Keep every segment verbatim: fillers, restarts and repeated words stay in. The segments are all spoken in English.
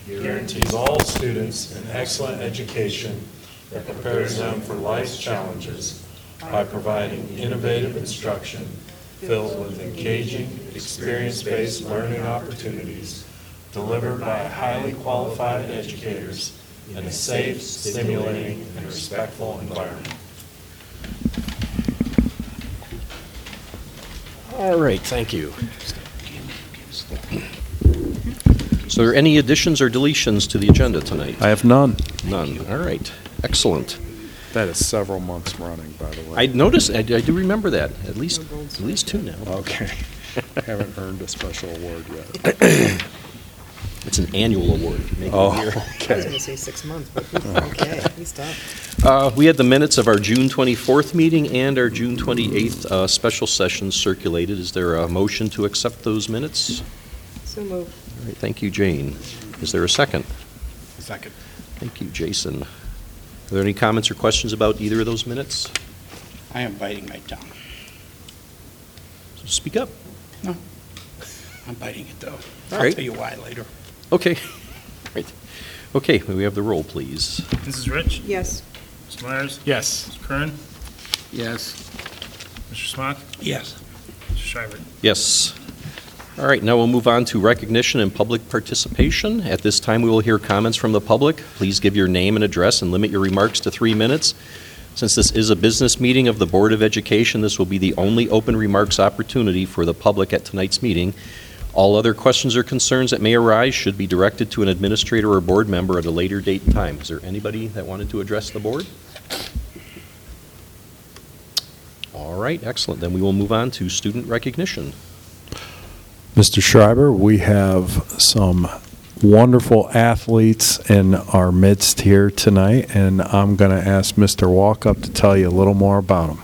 guarantees all students an excellent education that prepares them for life's challenges by providing innovative instruction filled with engaging, experience-based learning opportunities delivered by highly qualified educators in a safe, stimulating, and respectful environment. All right, thank you. So are there any additions or deletions to the agenda tonight? I have none. None. All right, excellent. That is several months running, by the way. I noticed, I, I do remember that, at least, at least two now. Okay. Haven't earned a special award yet. It's an annual award. Make it Oh, a year. I was okay. going to say six months, but okay, he's tough. Uh, We had the minutes of our June twenty-fourth meeting and our June twenty-eighth uh, special sessions circulated. Is there a motion to accept those minutes? So move. All right, thank you, Jane. Is there a second? Second. Thank you, Jason. Are there any comments or questions about either of those minutes? I am biting my tongue. So speak up. No, I'm biting it, though. All I'll right. tell you why later. Okay. Right. Okay, may we have the roll, please? Missus Rich? Yes. Mister Myers? Yes. Mister Kern? Yes. Mister Smock? Yes. Mister Shriver? Yes. All right, now we'll move on to recognition and public participation. At this time, we will hear comments from the public. Please give your name and address and limit your remarks to three minutes. Since this is a business meeting of the Board of Education, this will be the only open remarks opportunity for the public at tonight's meeting. All other questions or concerns that may arise should be directed to an administrator or board member at a later date and time. Is there anybody that wanted to address the board? All right, excellent. Then we will move on to student recognition. Mister Schreiber, we have some wonderful athletes in our midst here tonight, and I'm going to ask Mister Walkup to tell you a little more about them.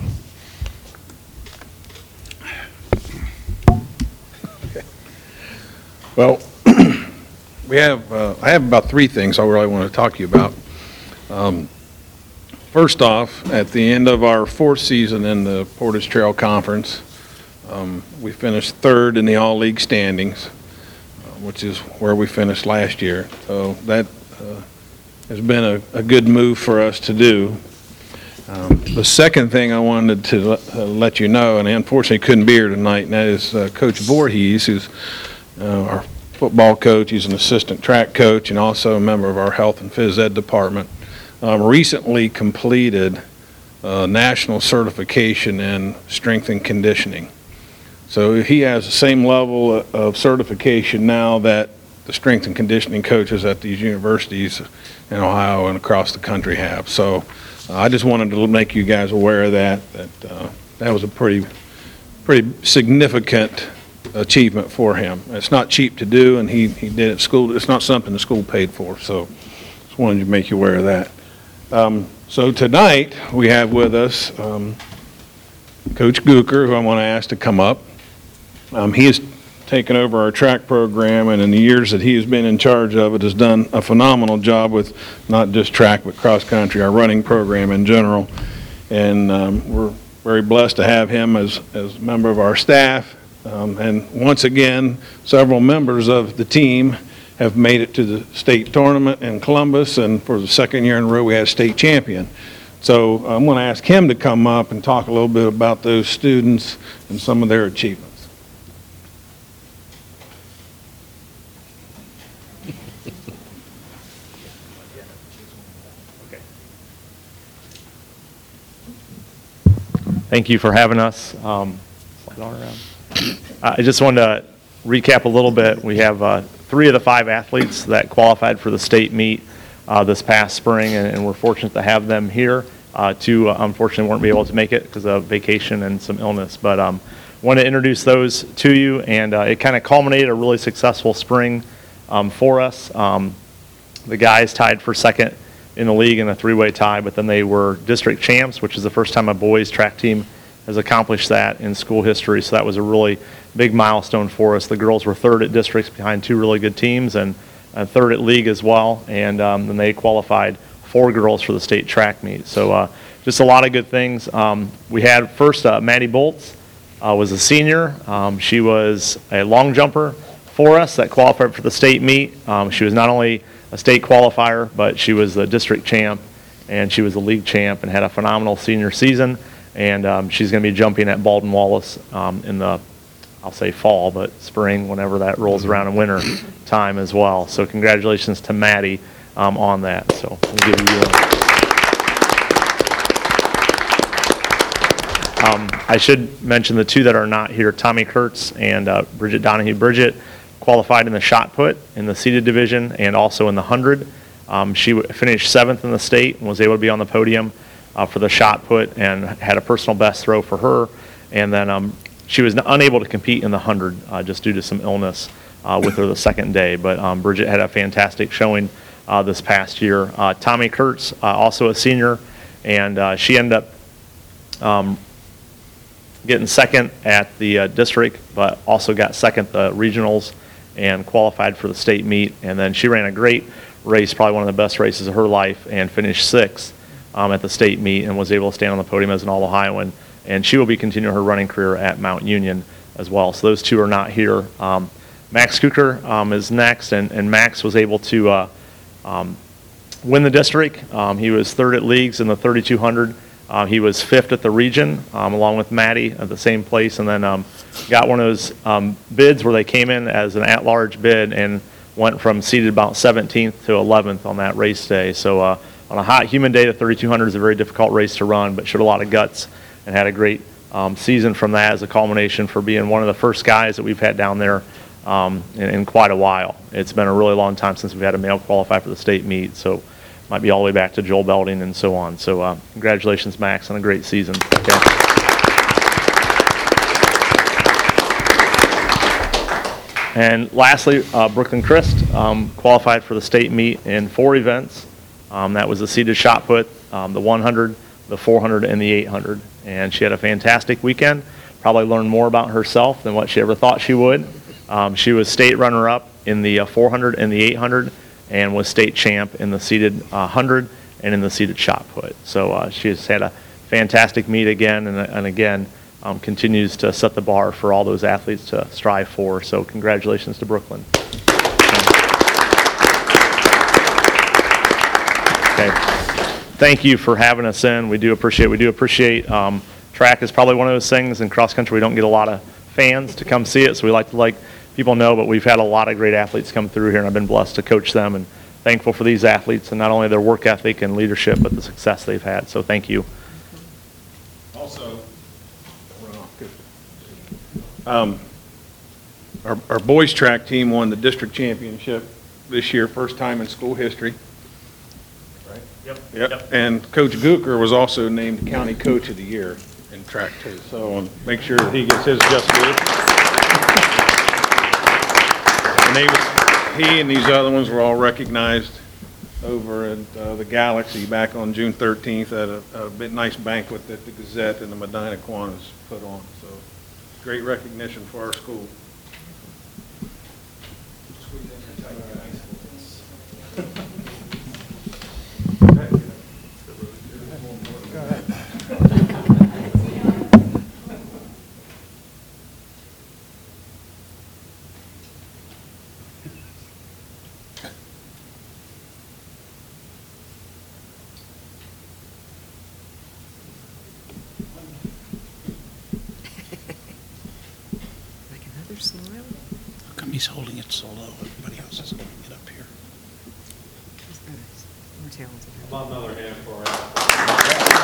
Well, we have, uh, I have about three things I really want to talk to you about. Um, First off, at the end of our fourth season in the Portage Trail Conference, um, we finished third in the all-league standings, uh, which is where we finished last year. So that uh, has been a, a good move for us to do. Um, the second thing I wanted to let, uh, let you know, and unfortunately couldn't be here tonight, and that is uh, Coach Voorhees, who's uh, our football coach. He's an assistant track coach and also a member of our health and phys ed department. Um, recently completed uh, national certification in strength and conditioning. So he has the same level of certification now that the strength and conditioning coaches at these universities in Ohio and across the country have. So uh, I just wanted to make you guys aware of that, that uh, that was a pretty, pretty significant achievement for him. It's not cheap to do, and he, he did it at school. It's not something the school paid for, so just wanted to make you aware of that. Um, so tonight we have with us um, Coach Gooker, who I want to ask to come up. Um, he has taken over our track program, and in the years that he has been in charge of it, has done a phenomenal job with not just track but cross country, our running program in general. And um, we're very blessed to have him as, as a member of our staff. Um, and once again, several members of the team have made it to the state tournament in Columbus, and for the second year in a row we had a state champion. So I'm going to ask him to come up and talk a little bit about those students and some of their achievements. Thank you for having us. Um, slide on around. I just wanted to recap a little bit. We have uh, three of the five athletes that qualified for the state meet uh, this past spring, and, and we're fortunate to have them here. Uh, two, uh, unfortunately, weren't able to make it because of vacation and some illness, but um, want to introduce those to you, and uh, it kind of culminated a really successful spring um, for us. Um, the guys tied for second in the league in a three-way tie, but then they were district champs, which is the first time a boys track team has accomplished that in school history, so that was a really big milestone for us. The girls were third at districts behind two really good teams, and uh, third at league as well, and um, then they qualified four girls for the state track meet. So uh, just a lot of good things. Um, we had first uh, Maddie Bolts uh, was a senior. Um, she was a long jumper, for us that qualified for the state meet. Um, She was not only a state qualifier, but she was the district champ, and she was the league champ, and had a phenomenal senior season. And um, she's going to be jumping at Baldwin Wallace um, in the, I'll say fall, but spring, whenever that rolls around in winter time as well. So congratulations to Maddie um, on that. So we'll give you. Uh, um, I should mention the two that are not here: Tommy Kurtz and uh, Bridget Donahue. Bridget qualified in the shot put in the seated division and also in the hundred. Um, she w- finished seventh in the state and was able to be on the podium uh, for the shot put and had a personal best throw for her. And then um, she was n- unable to compete in the hundred uh, just due to some illness uh, with her the second day. But um, Bridget had a fantastic showing uh, this past year. Uh, Tommy Kurtz, uh, also a senior, and uh, she ended up um, getting second at the uh, district, but also got second the regionals and qualified for the state meet. And then she ran a great race, probably one of the best races of her life, and finished sixth um, at the state meet and was able to stand on the podium as an All-Ohioan. And she will be continuing her running career at Mount Union as well. So those two are not here. Um, Max Kuker um, is next, and, and Max was able to uh, um, win the district. Um, he was third at leagues in the thirty-two hundred. Uh, he was fifth at the region, um, along with Maddie at the same place, and then um, got one of those um, bids where they came in as an at-large bid and went from seeded about seventeenth to eleventh on that race day. So uh, on a hot, humid day, the thirty-two hundred is a very difficult race to run, but showed a lot of guts and had a great um, season from that as a culmination for being one of the first guys that we've had down there um, in, in quite a while. It's been a really long time since we've had a male qualify for the state meet, so might be all the way back to Joel Belding and so on. So uh, congratulations, Max, on a great season. Okay. And lastly, uh, Brooklyn Christ um, qualified for the state meet in four events. Um, that was the seated shot put, um, the one hundred, the four hundred, and the eight hundred. And she had a fantastic weekend. Probably learned more about herself than what she ever thought she would. Um, she was state runner-up in the uh, four hundred and the eight hundred, and was state champ in the seated uh, one hundred and in the seated shot put. So uh, she has had a fantastic meet again, and, and again, um, continues to set the bar for all those athletes to strive for. So congratulations to Brooklyn. Okay. Thank you for having us in. We do appreciate, we do appreciate, um, track is probably one of those things in cross country we don't get a lot of fans to come see it, so we like to like people know, but we've had a lot of great athletes come through here, and I've been blessed to coach them and thankful for these athletes and not only their work ethic and leadership, but the success they've had. So thank you. Also, um, our, our boys track team won the district championship this year, first time in school history. Right? Yep. Yep. And Coach Gooker was also named County Coach of the Year in track too. So um, make sure that he gets his just due. And they was, he and these other ones were all recognized over at uh, the Galaxy back on June thirteenth at a, a bit nice banquet that the Gazette and the Medina Kiwanis put on. So great recognition for our school. Like another smile? How come he's holding it so low? Everybody else is holding it up here. He's nice. More talented. About another hand for it.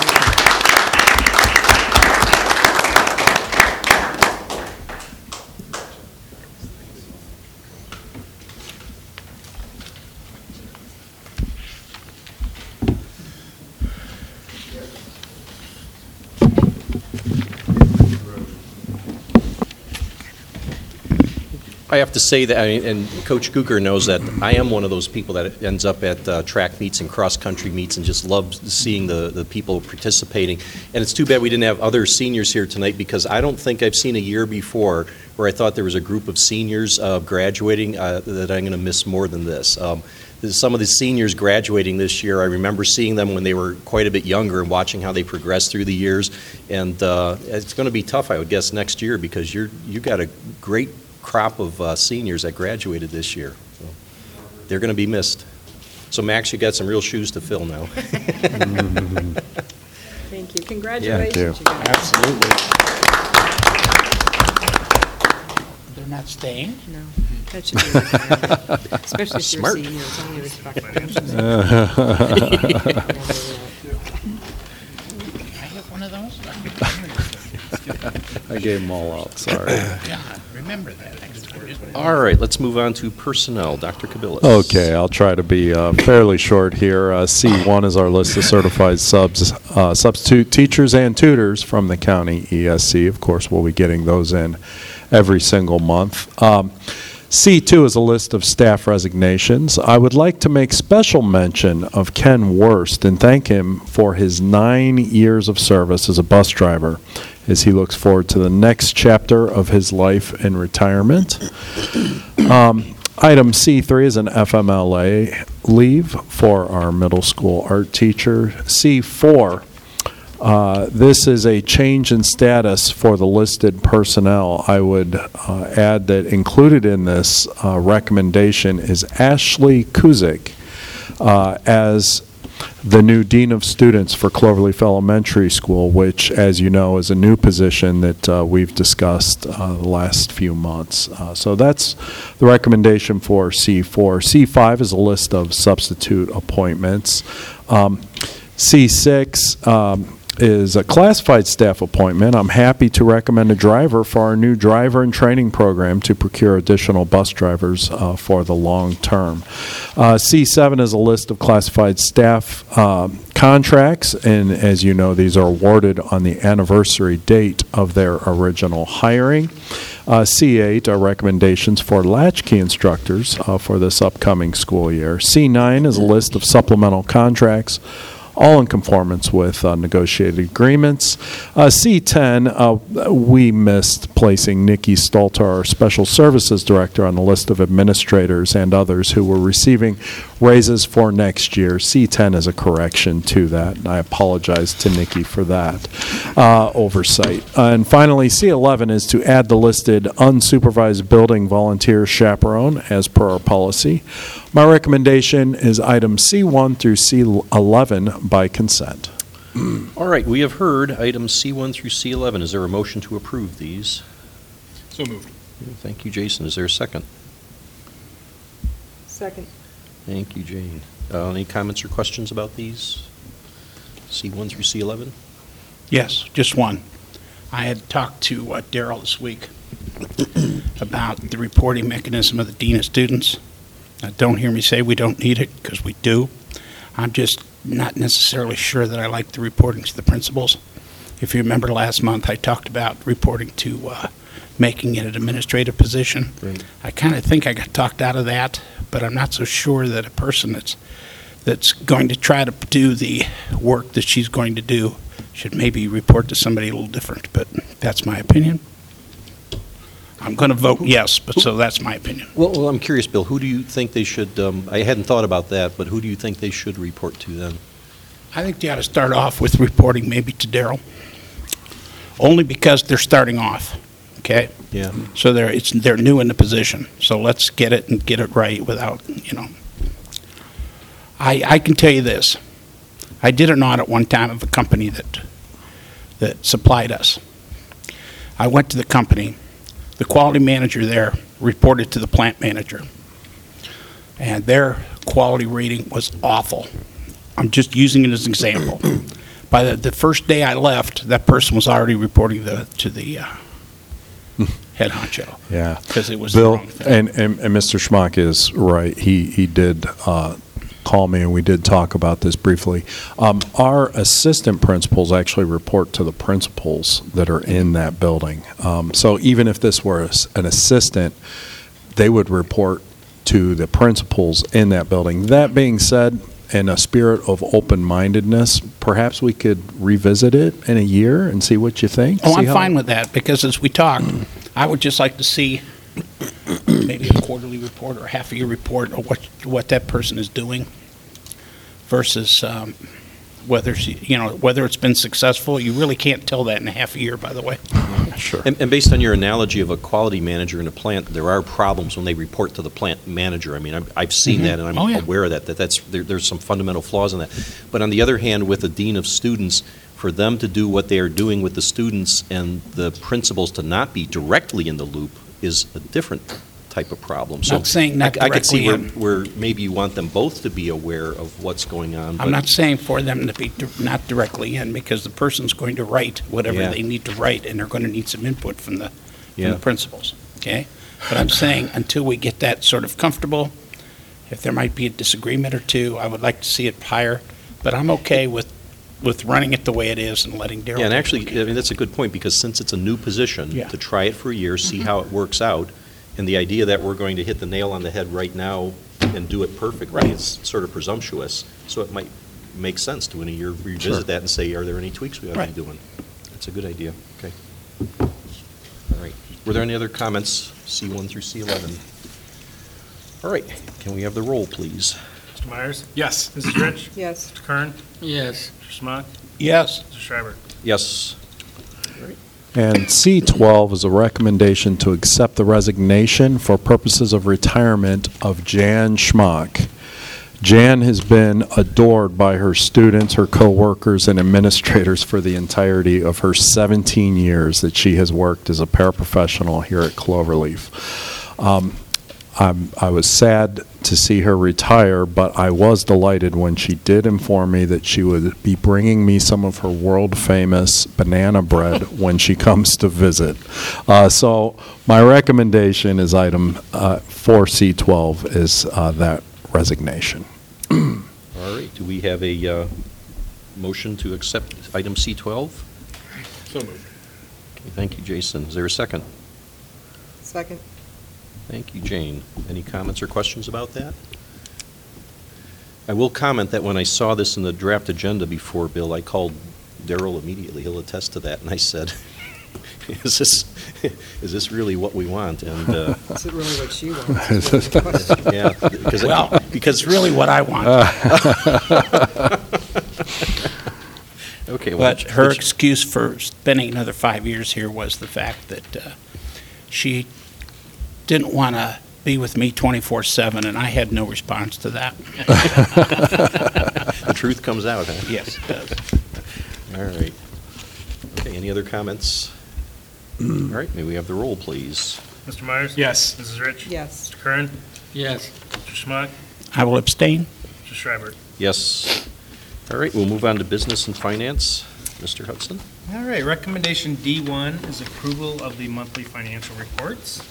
I have to say that, I mean, and Coach Gooker knows that I am one of those people that ends up at uh, track meets and cross-country meets and just loves seeing the, the people participating. And it's too bad we didn't have other seniors here tonight, because I don't think I've seen a year before where I thought there was a group of seniors uh, graduating uh, that I'm going to miss more than this. Um, some of the seniors graduating this year, I remember seeing them when they were quite a bit younger and watching how they progressed through the years. And uh, it's going to be tough, I would guess, next year, because you're, you've got a great crop of uh, seniors that graduated this year. So they're going to be missed. So Max, you got some real shoes to fill now. Thank you. Congratulations, you. you guys. Absolutely. They're not staying? No, that should be required, especially if you're a Smart. senior. It's only respectful. I have one of those? I gave them all out, sorry. Yeah, remember that next time. All right, let's move on to personnel. Doctor Kabilis. Okay, I'll try to be uh, fairly short here. Uh, C one is our list of certified subs, uh, substitute teachers and tutors from the county E S C. Of course, we'll be getting those in every single month. Um, C two is a list of staff resignations. I would like to make special mention of Ken Wurst and thank him for his nine years of service as a bus driver, as he looks forward to the next chapter of his life in retirement. Um, item C three is an F M L A leave for our middle school art teacher. C four, uh, this is a change in status for the listed personnel. I would uh, add that included in this uh, recommendation is Ashley Kuzik uh, as the new Dean of Students for Cloverleaf Elementary School, which, as you know, is a new position that uh, we've discussed uh, the last few months. Uh, so that's the recommendation for C four. C five is a list of substitute appointments. Um, C six um, is a classified staff appointment. I'm happy to recommend a driver for our new driver and training program to procure additional bus drivers uh, for the long term. Uh, C seven is a list of classified staff uh, contracts, and as you know, these are awarded on the anniversary date of their original hiring. Uh, C eight are recommendations for latchkey instructors uh, for this upcoming school year. C nine is a list of supplemental contracts, all in conformance with uh, negotiated agreements. Uh, C ten, uh, we missed placing Nikki Stolter, our Special Services Director, on the list of administrators and others who were receiving raises for next year. C ten is a correction to that, and I apologize to Nikki for that uh, oversight. Uh, and finally, C eleven is to add the listed unsupervised building volunteer chaperone as per our policy. My recommendation is items C one through C eleven by consent. All right, we have heard items C one through C eleven. Is there a motion to approve these? So moved. Thank you, Jason. Is there a second? Second. Thank you, Jane. Uh, Any comments or questions about these? C one through C eleven? Yes, just one. I had talked to uh, Daryl this week about the reporting mechanism of the Dean of Students. Now, don't hear me say we don't need it, because we do. I'm just not necessarily sure that I like the reporting to the principals. If you remember last month, I talked about reporting to uh, making it an administrative position. Right. I kind of think I got talked out of that, but I'm not so sure that a person that's that's going to try to do the work that she's going to do should maybe report to somebody a little different, but that's my opinion. I'm going to vote yes, but so that's my opinion. Well, well, I'm curious, Bill, who do you think they should, um, I hadn't thought about that, but who do you think they should report to then? I think they ought to start off with reporting maybe to Daryl, only because they're starting off, okay? Yeah. So they're, it's, they're new in the position, so let's get it and get it right without, you know. I, I can tell you this. I did an audit one time of a company that, that supplied us. I went to the company. The quality manager there reported to the plant manager, and their quality rating was awful. I'm just using it as an example. By the, the first day I left, that person was already reporting the, to the uh, head honcho. Yeah. Because it was Bill, the wrong thing. and, and, and Mister Schmuck is right. He, he did uh, call me, and we did talk about this briefly. Um, our assistant principals actually report to the principals that are in that building. Um, so even if this were a s an assistant, they would report to the principals in that building. That being said, in a spirit of open-mindedness, perhaps we could revisit it in a year and see what you think. Oh, See I'm how- fine with that, because as we talked, I would just like to see maybe a quarterly report or half a year report of what, what that person is doing versus um, whether, she, you know, whether it's been successful. You really can't tell that in a half a year, by the way. Sure. And, and based on your analogy of a quality manager in a plant, there are problems when they report to the plant manager. I mean, I've, I've seen Mhm. that, and I'm Oh, yeah. aware of that, that that's, there, there's some fundamental flaws in that. But on the other hand, with the dean of students, for them to do what they are doing with the students and the principals to not be directly in the loop is a different type of problem. So Not saying not I, I could see where, directly where maybe you want them both to be aware of what's going on. I'm but- not saying for them to be di- not directly in, because the person's going to write whatever Yeah. they need to write, and they're going to need some input from the, from Yeah. the principals, okay? But I'm saying, until we get that sort of comfortable, if there might be a disagreement or two, I would like to see it higher, but I'm okay with, with running it the way it is and letting Daryl. Yeah, and take a actually, look at I it. mean, that's a good point, because since it's a new position, Yeah. to try it for a year, see how it works out, and the idea that we're going to hit the nail on the head right now and do it perfectly Right. is sort of presumptuous, so it might make sense to in a year Sure. revisit that and say, are there any tweaks we ought to Right. be doing? That's a good idea, okay. All right, were there any other comments, C one through C eleven? All right, can we have the roll, please? Mister Myers? Yes. Missus Rich? Yes. Mister Kern? Yes. Mister Schmuck? Yes, Mister Schreiber? Yes. And C twelve is a recommendation to accept the resignation for purposes of retirement of Jan Schmock. Jan has been adored by her students, her coworkers, and administrators for the entirety of her seventeen years that she has worked as a paraprofessional here at Cloverleaf. Um, I'm, I was sad to see her retire, but I was delighted when she did inform me that she would be bringing me some of her world-famous banana bread when she comes to visit. Uh, so my recommendation is item uh, four C twelve is uh, that resignation. All right, do we have a uh, motion to accept item C twelve? So moved. Okay, thank you, Jason. Is there a second? Second. Thank you, Jane. Any comments or questions about that? I will comment that when I saw this in the draft agenda before, Bill, I called Daryl immediately. He'll attest to that. And I said, is this, is this really what we want? And, uh, Is it really what she wants? Is really the question. yeah, because, well, because it's really what I want. Okay, well, But her which- excuse for spending another five years here was the fact that uh, she didn't want to be with me twenty-four seven, and I had no response to that. the truth comes out, huh? Yes, it does. All right. Okay, any other comments? All right, may we have the roll, please? Mister Myers? Yes. Missus Rich? Yes. Mister Kern? Yes. Mister Schmuck? I will abstain. Mister Schreiber? Yes. All right, we'll move on to business and finance. Mister Hudson? All right, recommendation D one is approval of the monthly financial reports.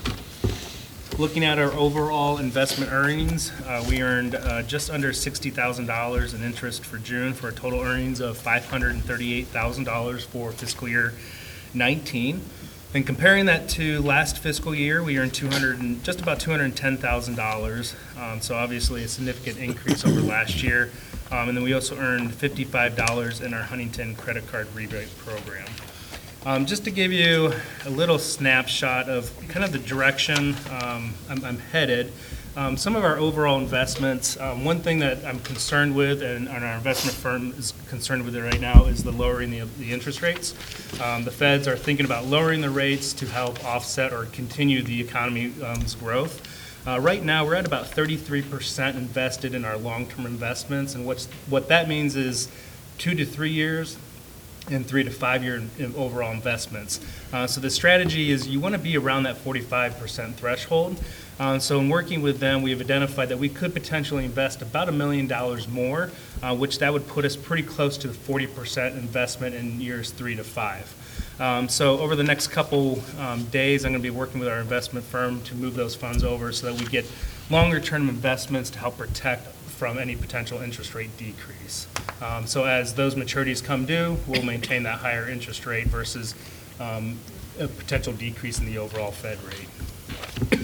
Looking at our overall investment earnings, uh, we earned uh, just under sixty thousand dollars in interest for June for a total earnings of five hundred thirty-eight thousand dollars for fiscal year nineteen. And comparing that to last fiscal year, we earned two hundred and, just about two hundred ten thousand dollars. Um, so obviously a significant increase over last year. Um, and then we also earned fifty-five dollars in our Huntington credit card rebate program. Um, just to give you a little snapshot of kind of the direction um, I'm, I'm headed, um, some of our overall investments, um, one thing that I'm concerned with, and, and our investment firm is concerned with it right now, is the lowering the, the interest rates. Um, the feds are thinking about lowering the rates to help offset or continue the economy's growth. Uh, right now, we're at about thirty-three percent invested in our long-term investments, and what's, what that means is two to three years and three to five-year in overall investments. Uh, so the strategy is you want to be around that forty-five percent threshold. Uh, so in working with them, we have identified that we could potentially invest about a million dollars more, uh, which that would put us pretty close to the forty percent investment in years three to five. Um, so over the next couple um, days, I'm going to be working with our investment firm to move those funds over so that we get longer-term investments to help protect from any potential interest rate decrease. Um, so as those maturities come due, we'll maintain that higher interest rate versus um, a potential decrease in the overall Fed rate.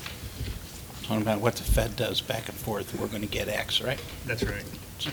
No matter what the Fed does back and forth, we're going to get X, right? That's right.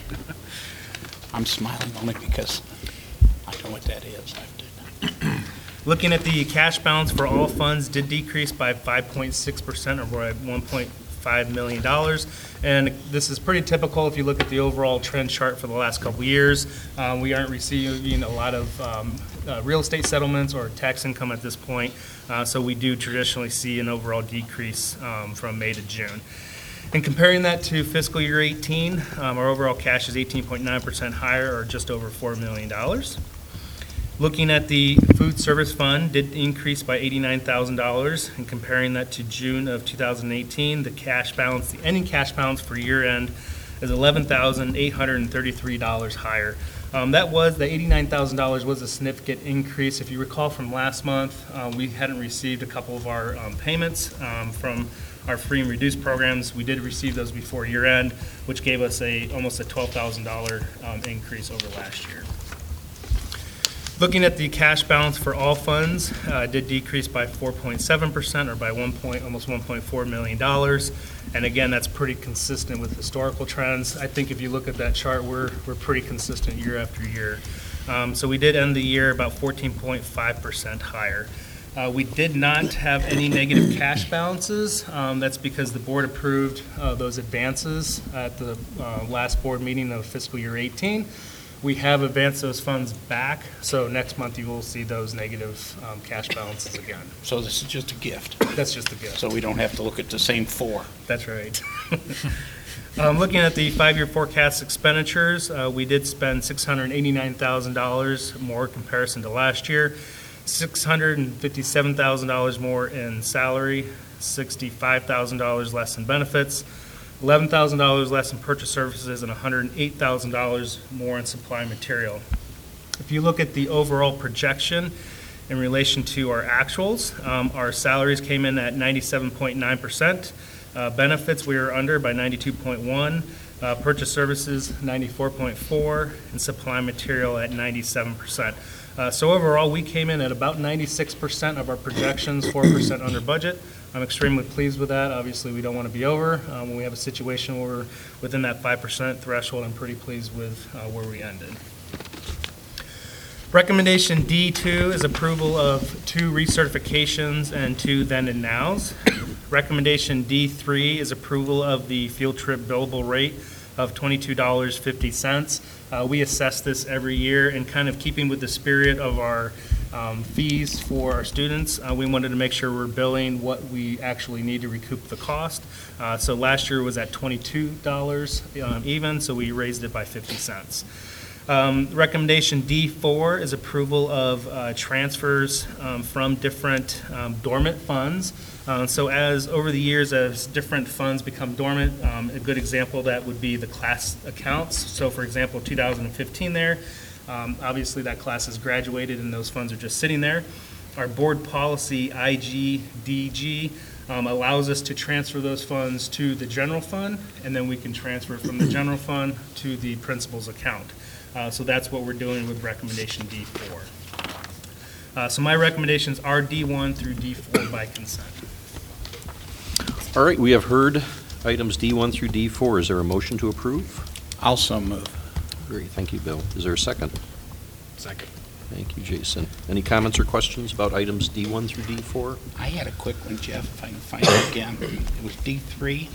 I'm smiling only because I know what that is. I've done. Looking at the cash balance for all funds did decrease by five point six percent, or we're at one point five million dollars. And this is pretty typical if you look at the overall trend chart for the last couple years. Um, we aren't receiving a lot of um, uh, real estate settlements or tax income at this point, uh, so we do traditionally see an overall decrease um, from May to June. And comparing that to fiscal year eighteen, um, our overall cash is eighteen point nine percent higher, or just over four million dollars. Looking at the food service fund, did increase by eighty-nine thousand dollars, and comparing that to June of two thousand eighteen, the cash balance, the ending cash balance for year end is eleven thousand eight hundred thirty-three dollars higher. Um, that was, the eighty-nine thousand dollars was a significant increase. If you recall from last month, uh, we hadn't received a couple of our um, payments um, from our free and reduced programs. We did receive those before year end, which gave us a almost a twelve thousand dollars um, increase over last year. Looking at the cash balance for all funds, uh, did decrease by four point seven percent, or by one point, almost one point four million dollars. And again, that's pretty consistent with historical trends. I think if you look at that chart, we're we're pretty consistent year after year. Um, so we did end the year about fourteen point five percent higher. Uh, we did not have any negative cash balances. Um, that's because the board approved uh, those advances at the uh, last board meeting of fiscal year eighteen. We have advanced those funds back, so next month you will see those negative um, cash balances again. So this is just a gift, That's just a gift. so we don't have to look at the same four. That's right. Um, Looking at the five-year forecast expenditures, uh, we did spend six hundred eighty-nine thousand dollars more in comparison to last year, six hundred fifty-seven thousand dollars more in salary, sixty-five thousand dollars less in benefits, eleven thousand dollars less in purchase services, and one hundred eight thousand dollars more in supply material. If you look at the overall projection in relation to our actuals, um, our salaries came in at ninety-seven point nine percent. Uh, benefits, we were under by ninety-two point one. Uh, purchase services, ninety-four point four, and supply material at ninety-seven percent. Uh, so overall, we came in at about ninety-six percent of our projections, four percent under budget. I'm extremely pleased with that. Obviously, we don't want to be over. Um, when we have a situation where we're within that five percent threshold, I'm pretty pleased with uh, where we ended. Recommendation D two is approval of two recertifications and two then and nows. Recommendation D three is approval of the field trip billable rate of twenty-two dollars and fifty cents. Uh, we assess this every year, and kind of keeping with the spirit of our um, fees for our students, uh, we wanted to make sure we're billing what we actually need to recoup the cost. Uh, so last year was at twenty-two dollars um, even, so we raised it by fifty cents. Um, recommendation D four is approval of uh, transfers um, from different um, dormant funds. Uh, so as over the years, as different funds become dormant, um, a good example of that would be the class accounts. So for example, two thousand fifteen there, um, obviously that class has graduated and those funds are just sitting there. Our board policy I G D G um, allows us to transfer those funds to the general fund, and then we can transfer from the general fund to the principal's account. Uh, so that's what we're doing with recommendation D four. Uh, so my recommendations are D one through D four by consent. All right, we have heard items D one through D four. Is there a motion to approve? Also move. Great, thank you, Bill. Is there a second? Second. Thank you, Jason. Any comments or questions about items D one through D four? I had a quick one, Jeff, if I can find it again. It was D three.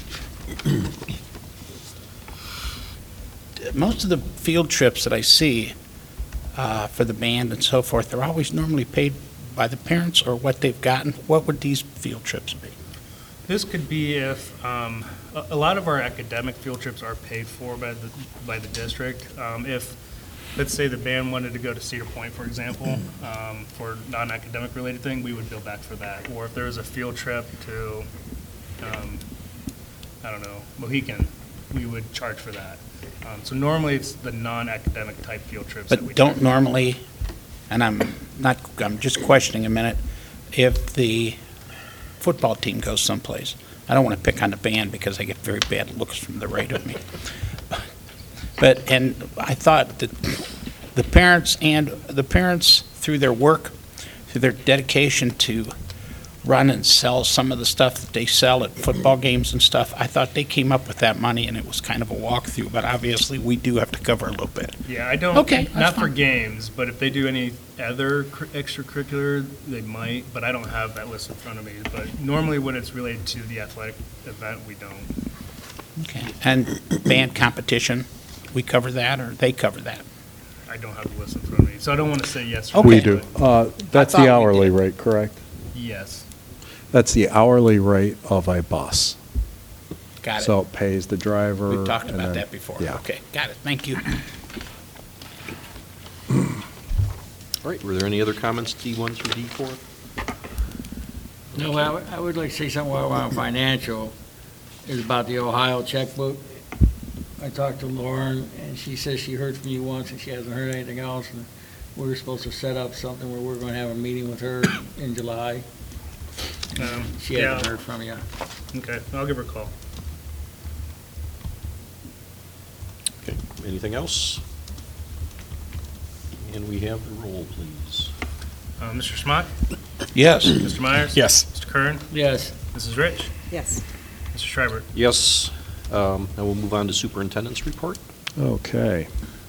Most of the field trips that I see uh, for the band and so forth, they're always normally paid by the parents or what they've gotten. What would these field trips be? This could be if, um, a, a lot of our academic field trips are paid for by the, by the district. Um, if, let's say the band wanted to go to Cedar Point, for example, um, for non-academic related thing, we would bill back for that. Or if there was a field trip to, um, I don't know, Mohican, we would charge for that. Um, so normally it's the non-academic type field trips that we But don't charge. normally, and I'm not, I'm just questioning a minute, if the football team goes someplace, I don't want to pick on the band because I get very bad looks from the right of me. But, and I thought that the parents and, the parents through their work, through their dedication to run and sell some of the stuff that they sell at football games and stuff. I thought they came up with that money, and it was kind of a walkthrough, but obviously we do have to cover a little bit. Yeah, I don't, Okay, that's not for fine. games, but if they do any other cur- extracurricular, they might, but I don't have that list in front of me. But normally when it's related to the athletic event, we don't. Okay. And band competition, we cover that, or they cover that? I don't have the list in front of me, so I don't want to say yes or no. Okay. We do. but Uh, That's thought we the hourly did. rate, correct? Yes. That's the hourly rate of a bus. Got it. So it pays the driver. We've talked and about then- that before. Yeah. Okay, got it. Thank you. All right, were there any other comments, D one through D four? No, I would- I would like to say something while we're on financial, is about the Ohio checkbook. I talked to Lauren, and she says she heard from you once, and she hasn't heard anything else, and we're supposed to set up something where we're going to have a meeting with her in July. Um, She yeah, hasn't heard from you. okay, I'll give her a call. Okay, anything else? And we have the roll, please. Uh, Mister Schmock? Yes. Mister Myers? Yes. Mister Kern? Yes, Missus Rich? Yes. Mister Schreiber? Yes, um, now we'll move on to superintendent's report. Okay.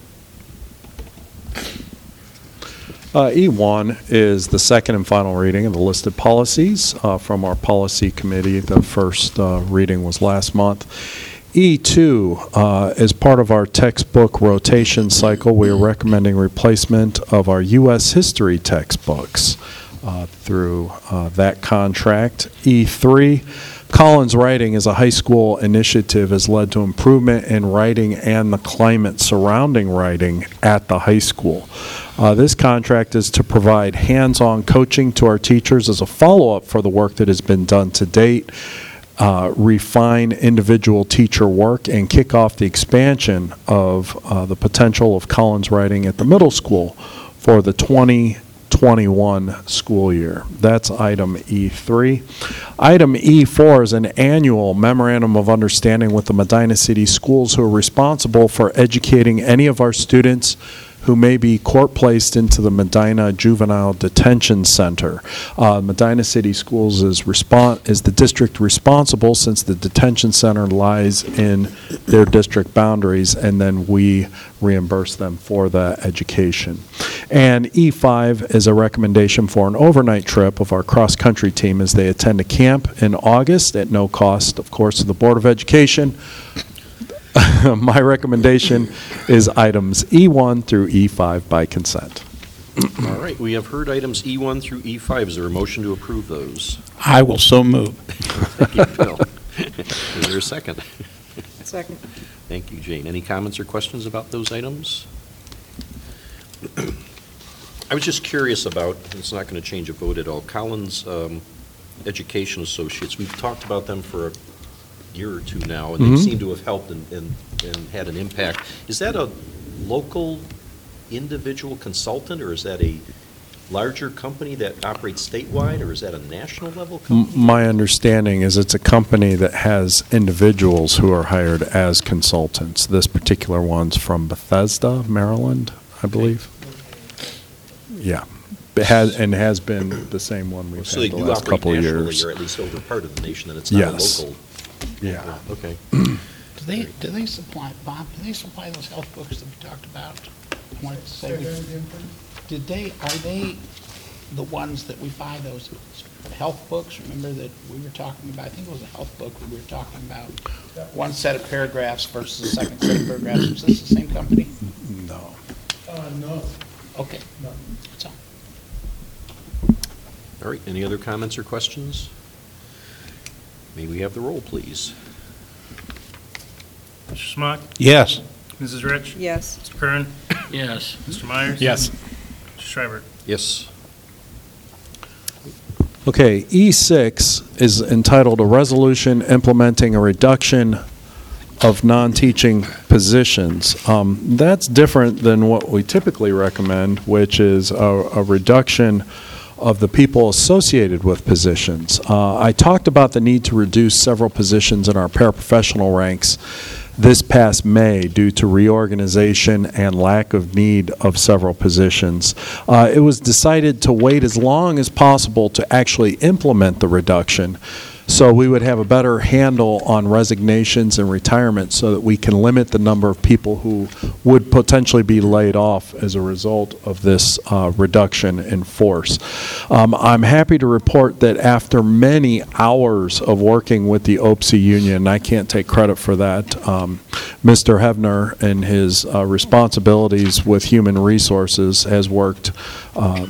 Uh, E one is the second and final reading of the listed policies uh, from our policy committee. The first uh, reading was last month. E two uh, is part of our textbook rotation cycle. We are recommending replacement of our U S history textbooks uh, through uh, that contract. E three, Collins Writing as a high school initiative has led to improvement in writing and the climate surrounding writing at the high school. Uh, this contract is to provide hands-on coaching to our teachers as a follow-up for the work that has been done to date, uh, refine individual teacher work, and kick off the expansion of uh, the potential of Collins Writing at the middle school for the twenty twenty-one school year. That's item E three. Item E four is an annual memorandum of understanding with the Medina City schools who are responsible for educating any of our students who may be court-placed into the Medina Juvenile Detention Center. Uh, Medina City Schools is, respon- is the district responsible since the detention center lies in their district boundaries, and then we reimburse them for the education. And E five is a recommendation for an overnight trip of our cross-country team as they attend a camp in August at no cost, of course, to the Board of Education. My recommendation is items E one through E five by consent. All right, we have heard items E one through E five. Is there a motion to approve those? I will so move. Thank you, Phil. Is there a second? Second. Thank you, Jane. Any comments or questions about those items? I was just curious about, and it's not going to change a vote at all, Collins um, Education Associates. We've talked about them for a year or two now, and they Mhm. seem to have helped and, and, and had an impact. Is that a local individual consultant, or is that a larger company that operates statewide, or is that a national level M- company? My understanding is it's a company that has individuals who are hired as consultants. This particular one's from Bethesda, Maryland, I believe. Yeah. It has, and has been the same one we've So they had the do last operate couple of nationally, years. or at least over part of the nation, and it's not a Yes. local. Yeah. Okay. Do they, do they supply, Bob, do they supply those health books that we talked about? I wanted to say, did they, are they the ones that we buy those health books? Remember that we were talking about, I think it was a health book we were talking about, one set of paragraphs versus the second set of paragraphs. Is this the same company? No. Uh, no, Okay. no. That's all. All right, any other comments or questions? May we have the roll, please? Mister Schmock? Yes. Missus Rich? Yes. Mister Kern? yes. Mister Myers? Yes. Mister Schreiber? Yes. Okay, E six is entitled "A Resolution Implementing a Reduction of Non-Teaching Positions." Um, That's different than what we typically recommend, which is a, a reduction of the people associated with positions. Uh, I talked about the need to reduce several positions in our paraprofessional ranks this past May due to reorganization and lack of need of several positions. Uh, it was decided to wait as long as possible to actually implement the reduction, so we would have a better handle on resignations and retirement so that we can limit the number of people who would potentially be laid off as a result of this uh, reduction in force. Um, I'm happy to report that after many hours of working with the O P S I union, and I can't take credit for that, um, Mister Hevner and his uh, responsibilities with human resources has worked uh,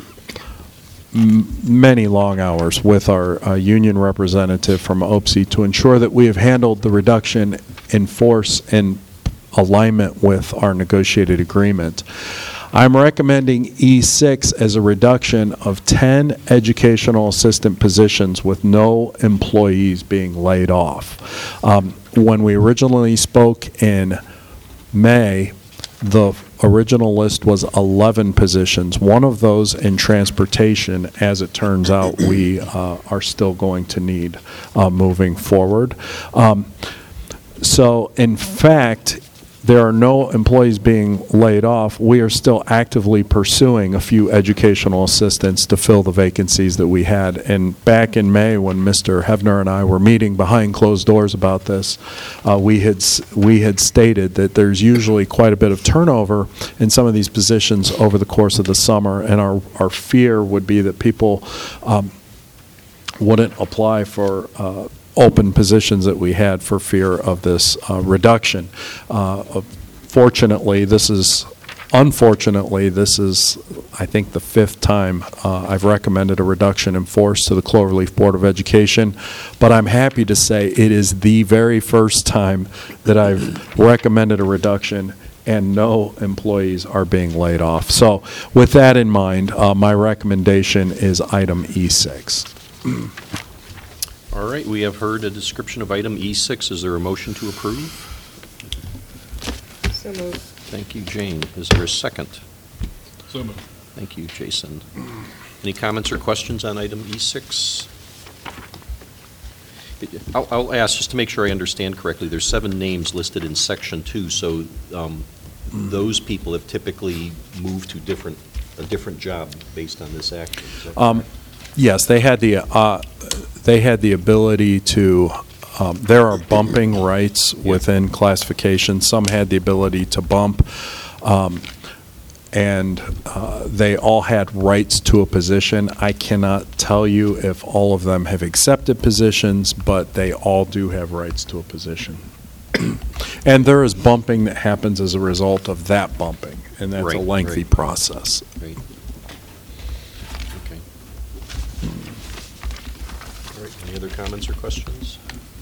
many long hours with our uh, union representative from O P S I to ensure that we have handled the reduction in force in alignment with our negotiated agreement. I'm recommending E six as a reduction of ten educational assistant positions with no employees being laid off. Um, when we originally spoke in May, the original list was eleven positions. One of those in transportation, as it turns out, we uh, are still going to need uh, moving forward. Um, so, in fact, there are no employees being laid off. We are still actively pursuing a few educational assistants to fill the vacancies that we had. And back in May, when Mister Hevner and I were meeting behind closed doors about this, uh, we had we had stated that there's usually quite a bit of turnover in some of these positions over the course of the summer, and our, our fear would be that people um, wouldn't apply for uh, open positions that we had for fear of this uh, reduction. Uh, fortunately, this is, unfortunately, this is, I think, the fifth time uh, I've recommended a reduction in force to the Cloverleaf Board of Education, but I'm happy to say it is the very first time that I've recommended a reduction and no employees are being laid off. So with that in mind, uh, my recommendation is item E six. All right, we have heard a description of item E six. Is there a motion to approve? So moved. Thank you, Jane. Is there a second? So moved. Thank you, Jason. Any comments or questions on item E six? I'll, I'll ask, just to make sure I understand correctly, there's seven names listed in section two, so um, those people have typically moved to different, a different job based on this action. Is that Um, yes, they had the uh, they had the ability to. Um, there are bumping rights within classification. Some had the ability to bump, um, and uh, they all had rights to a position. I cannot tell you if all of them have accepted positions, but they all do have rights to a position. And there is bumping that happens as a result of that bumping, and that's Right, a lengthy right. process. Right. Okay. All right, any other comments or questions?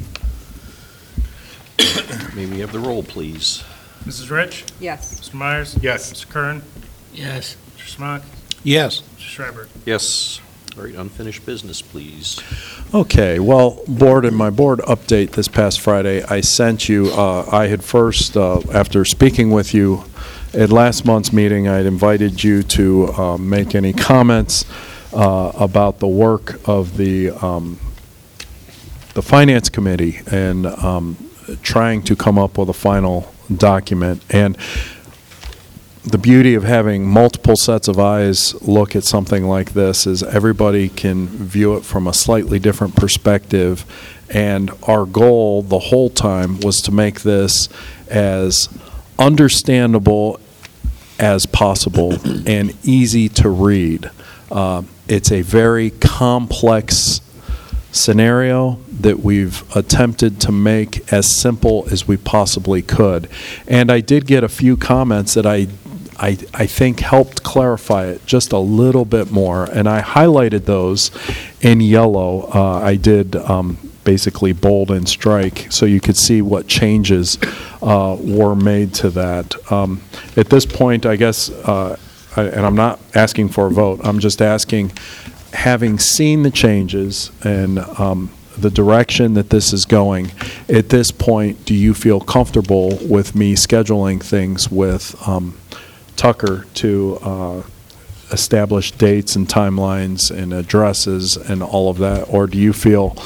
May we have the roll, please? Missus Rich? Yes. Mister Myers? Yes. Mister Kern? Yes. Mister Schmuck? Yes. Mister Schreiber? Yes. All right, unfinished business, please. Okay, well, board, in my board update this past Friday, I sent you, uh, I had first, uh, after speaking with you at last month's meeting, I had invited you to uh, make any comments uh, about the work of the, um, the Finance Committee and um, trying to come up with a final document. And the beauty of having multiple sets of eyes look at something like this is everybody can view it from a slightly different perspective. And our goal the whole time was to make this as understandable as possible and easy to read. Uh, it's a very complex scenario that we've attempted to make as simple as we possibly could. And I did get a few comments that I I, I think helped clarify it just a little bit more, and I highlighted those in yellow. Uh, I did um, basically bold and strike so you could see what changes uh, were made to that. Um, at this point, I guess, uh, I, and I'm not asking for a vote, I'm just asking, having seen the changes and um, the direction that this is going, at this point, do you feel comfortable with me scheduling things with um, Tucker to uh, establish dates and timelines and addresses and all of that, or do you feel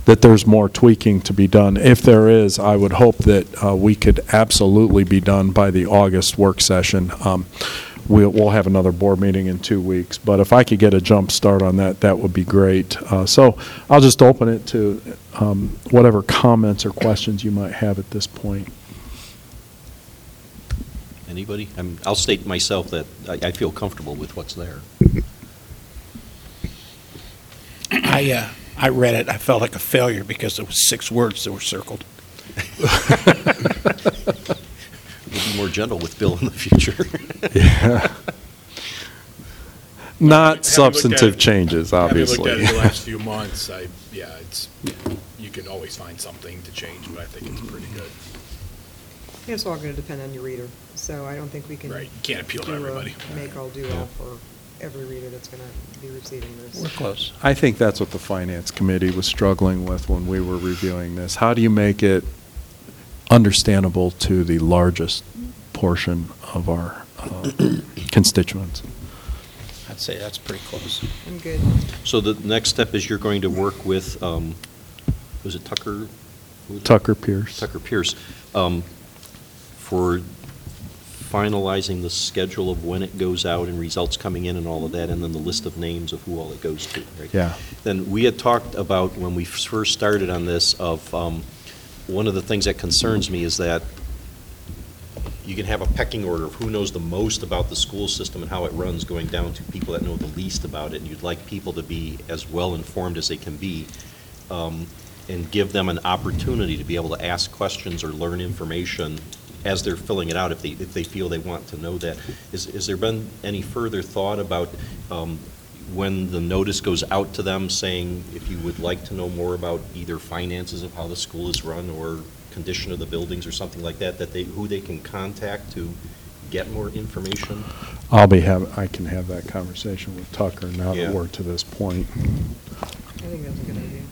that there's more tweaking to be done. If there is, I would hope that uh, we could absolutely be done by the August work session. Um, We'll, we'll have another board meeting in two weeks, but if I could get a jump start on that, that would be great. Uh, So I'll just open it to um, whatever comments or questions you might have at this point. Anybody? I'm- I'll state myself that I I feel comfortable with what's there. I, uh, I read it, I felt like a failure because there was six words that were circled. We'll be more gentle with Bill in the future. Yeah. Not Having substantive looked at it- changes, obviously. Having looked at it the last few months, I, yeah, it's, you can always find something to change, but I think it's pretty good. It's all going to depend on your reader, so I don't think we can. Right, you can't appeal to do a everybody. Make all, do all for every reader that's going to be receiving this. We're close. I think that's what the Finance Committee was struggling with when we were reviewing this. How do you make it understandable to the largest portion of our uh, constituents? I'd say that's pretty close. I'm good. So the next step is you're going to work with, um, was it Tucker? who was it? Tucker Pierce. Tucker Pierce, um, for finalizing the schedule of when it goes out and results coming in and all of that, and then the list of names of who all it goes to, right? Yeah. Then we had talked about, when we first started on this, of, um, one of the things that concerns me is that you can have a pecking order of who knows the most about the school system and how it runs, going down to people that know the least about it, and you'd like people to be as well-informed as they can be, um, and give them an opportunity to be able to ask questions or learn information as they're filling it out, if they, if they feel they want to know that. Is, is there been any further thought about um, when the notice goes out to them saying, if you would like to know more about either finances of how the school is run or condition of the buildings or something like that, that they, who they can contact to get more information? I'll be have, I can have that conversation with Tucker now Yeah. that we're to this point. I think that's a good idea.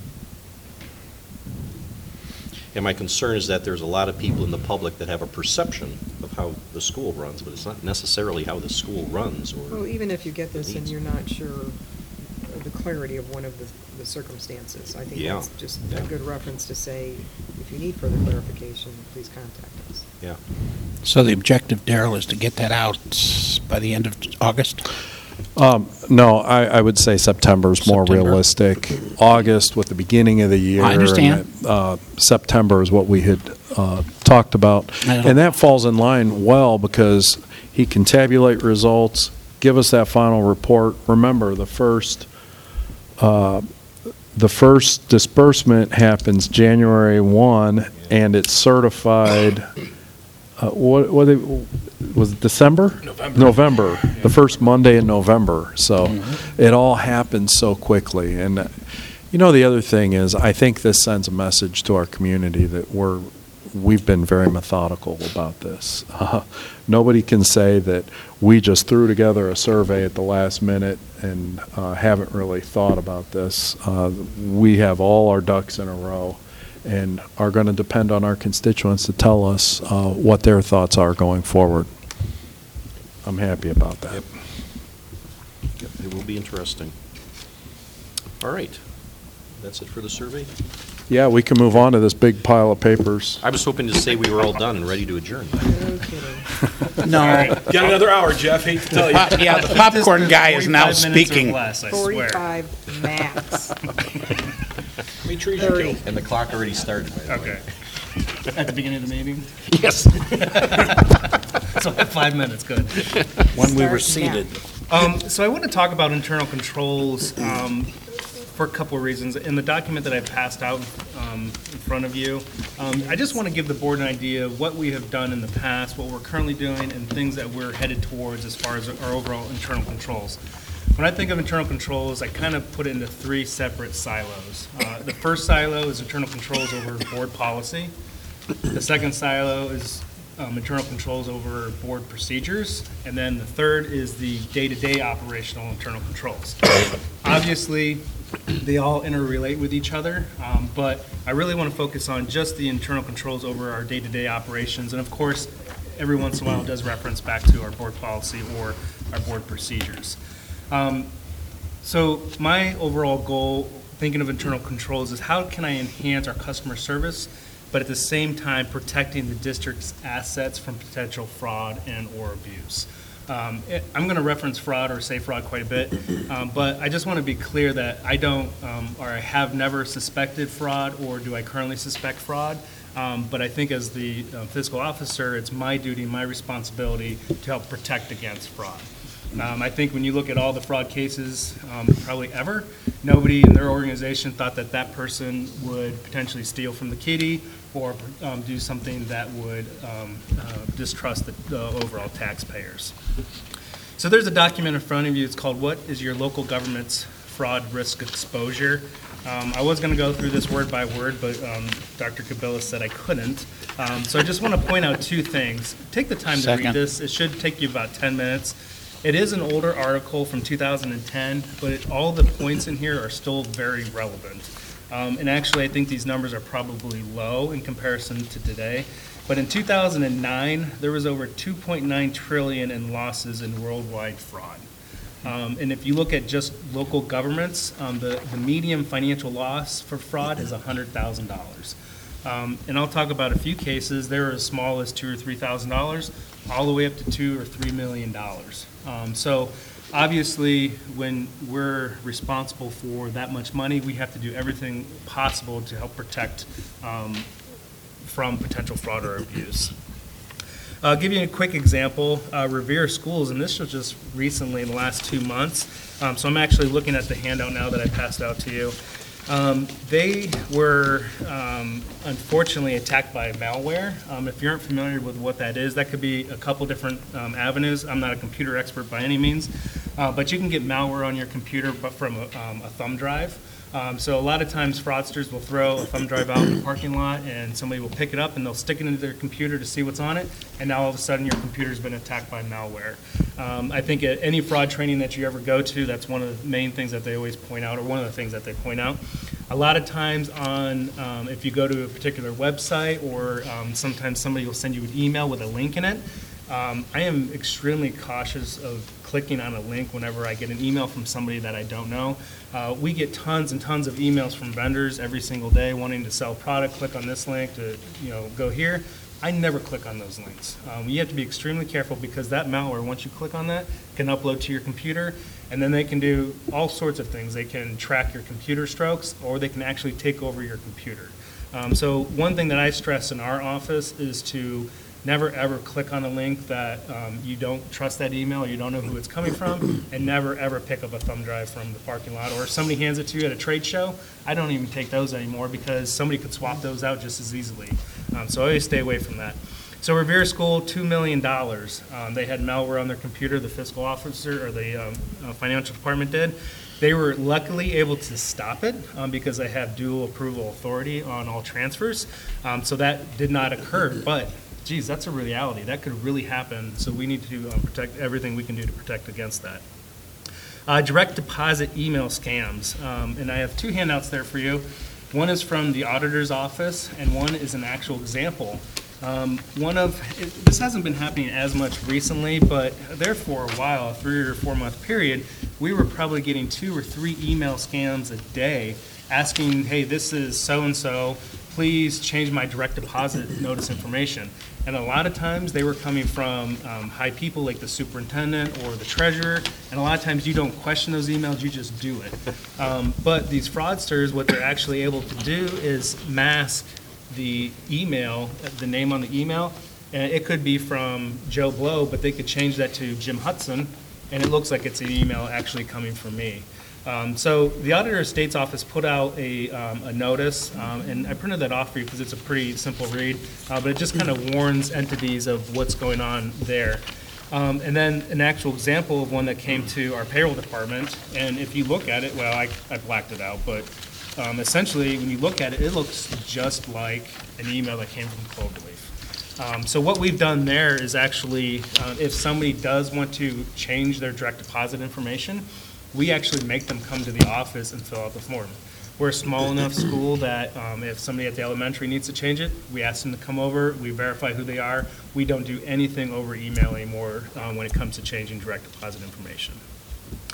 And my concern is that there's a lot of people in the public that have a perception of how the school runs, but it's not necessarily how the school runs, or... Well, even if you get this and needs. you're not sure of the clarity of one of the, the circumstances, I think Yeah. that's just a Yeah. good reference to say, if you need further clarification, please contact us. Yeah. So the objective, Darrell, is to get that out by the end of August? Um, No, I, I would say September is more September. realistic. August with the beginning of the year. I understand. and, uh, September is what we had uh, talked about. I don't- And that falls in line well because he can tabulate results, give us that final report. Remember, the first, uh, the first disbursement happens January first, and it's certified, uh, what, what, it- was it December? November. November, the first Monday in November. So Mm-hmm. it all happens so quickly. And, uh, you know, the other thing is, I think this sends a message to our community that we're, we've been very methodical about this. Uh, nobody can say that we just threw together a survey at the last minute and uh, haven't really thought about this. Uh, we have all our ducks in a row and are going to depend on our constituents to tell us uh, what their thoughts are going forward. I'm happy about that. Yep. Yep, it will be interesting. All right. That's it for the survey? Yeah, we can move on to this big pile of papers. I was hoping to say we were all done and ready to adjourn. No kidding. No. Got another hour, Jeff, hate to tell you. Pop- Yeah, the popcorn guy is now forty-five minutes or speaking. less, I swear. Forty-five max. How many trees you Thirty. killed? And the clock already started, by the way. Okay. At the beginning of the meeting? Yes. So I have five minutes, good. When we were Start now. seated. Um, so I want to talk about internal controls um, for a couple of reasons. In the document that I passed out um, in front of you, um, I just want to give the board an idea of what we have done in the past, what we're currently doing, and things that we're headed towards as far as our overall internal controls. When I think of internal controls, I kind of put it into three separate silos. Uh, The first silo is internal controls over board policy. The second silo is um, internal controls over board procedures. And then the third is the day-to-day operational internal controls. Obviously, they all interrelate with each other, um, but I really want to focus on just the internal controls over our day-to-day operations. And of course, every once in a while, it does reference back to our board policy or our board procedures. Um, So my overall goal thinking of internal controls is how can I enhance our customer service, but at the same time protecting the district's assets from potential fraud and or abuse. Um, it, I'm going to reference fraud or say fraud quite a bit, um, but I just want to be clear that I don't um, or I have never suspected fraud, or do I currently suspect fraud. Um, but I think as the uh, fiscal officer, it's my duty, my responsibility to help protect against fraud. Um, I think when you look at all the fraud cases, um, probably ever, nobody in their organization thought that that person would potentially steal from the kitty or um, do something that would um, uh, distrust the, the overall taxpayers. So there's a document in front of you. It's called "What is Your Local Government's Fraud Risk Exposure?" Um, I was going to go through this word by word, but um, Doctor Kabilas said I couldn't. Um, so I just want to point out two things. Take the time to Second. read this. It should take you about ten minutes. It is an older article from two thousand ten, but it, all the points in here are still very relevant. Um, and actually, I think these numbers are probably low in comparison to today. But in two thousand nine, there was over two point nine trillion dollars in losses in worldwide fraud. Um, and if you look at just local governments, um, the, the median financial loss for fraud is one hundred thousand dollars. Um, and I'll talk about a few cases. They're as small as two or three thousand dollars, all the way up to two or three million dollars. Um, so obviously, when we're responsible for that much money, we have to do everything possible to help protect um, from potential fraud or abuse. I'll give you a quick example. Uh, Revere Schools, and this was just recently in the last two months. Um, so I'm actually looking at the handout now that I passed out to you. Um, they were um, unfortunately attacked by malware. Um, if you aren't familiar with what that is, that could be a couple different um, avenues. I'm not a computer expert by any means, uh, but you can get malware on your computer but from a, um, a thumb drive. Um, so a lot of times fraudsters will throw a thumb drive out in the parking lot and somebody will pick it up and they'll stick it into their computer to see what's on it, and now all of a sudden your computer's been attacked by malware. Um, I think at any fraud training that you ever go to, that's one of the main things that they always point out, or one of the things that they point out. A lot of times on, um, if you go to a particular website, or um, sometimes somebody will send you an email with a link in it, um, I am extremely cautious of clicking on a link whenever I get an email from somebody that I don't know. Uh, we get tons and tons of emails from vendors every single day wanting to sell product. Click on this link to, you know, go here. I never click on those links. Um, you have to be extremely careful, because that malware, once you click on that, can upload to your computer, and then they can do all sorts of things. They can track your computer strokes, or they can actually take over your computer. Um, so one thing that I stress in our office is to never ever click on a link that um, you don't trust that email, or you don't know who it's coming from, and never ever pick up a thumb drive from the parking lot. Or if somebody hands it to you at a trade show, I don't even take those anymore, because somebody could swap those out just as easily. Um, so I always stay away from that. So Revere School, two million dollars. Um, they had malware on their computer, the fiscal officer, or the um, uh, financial department did. They were luckily able to stop it um, because they have dual approval authority on all transfers. Um, so that did not occur, but geez, that's a reality. That could really happen, so we need to um, protect everything we can do to protect against that. Uh, direct deposit email scams, um, and I have two handouts there for you. One is from the auditor's office, and one is an actual example. Um, one of, it, this hasn't been happening as much recently, but there for a while, a three or four month period, we were probably getting two or three email scams a day asking, hey, this is so-and-so, please change my direct deposit notice information. And a lot of times they were coming from um, high people like the superintendent or the treasurer, and a lot of times you don't question those emails, you just do it. Um, but these fraudsters, what they're actually able to do is mask the email, the name on the email, and it could be from Joe Blow, but they could change that to Jim Hudson, and it looks like it's an email actually coming from me. Um, so the Auditor of State's Office put out a, um, a notice, um, and I printed that off for you because it's a pretty simple read, uh, but it just kind of warns entities of what's going on there. Um, and then an actual example of one that came to our payroll department, and if you look at it, well, I, I blacked it out, but um, essentially when you look at it, it looks just like an email that came from Cloverleaf. Um, so what we've done there is actually, uh, if somebody does want to change their direct deposit information, we actually make them come to the office and fill out the form. We're a small enough school that um, if somebody at the elementary needs to change it, we ask them to come over, we verify who they are. We don't do anything over email anymore um, when it comes to changing direct deposit information.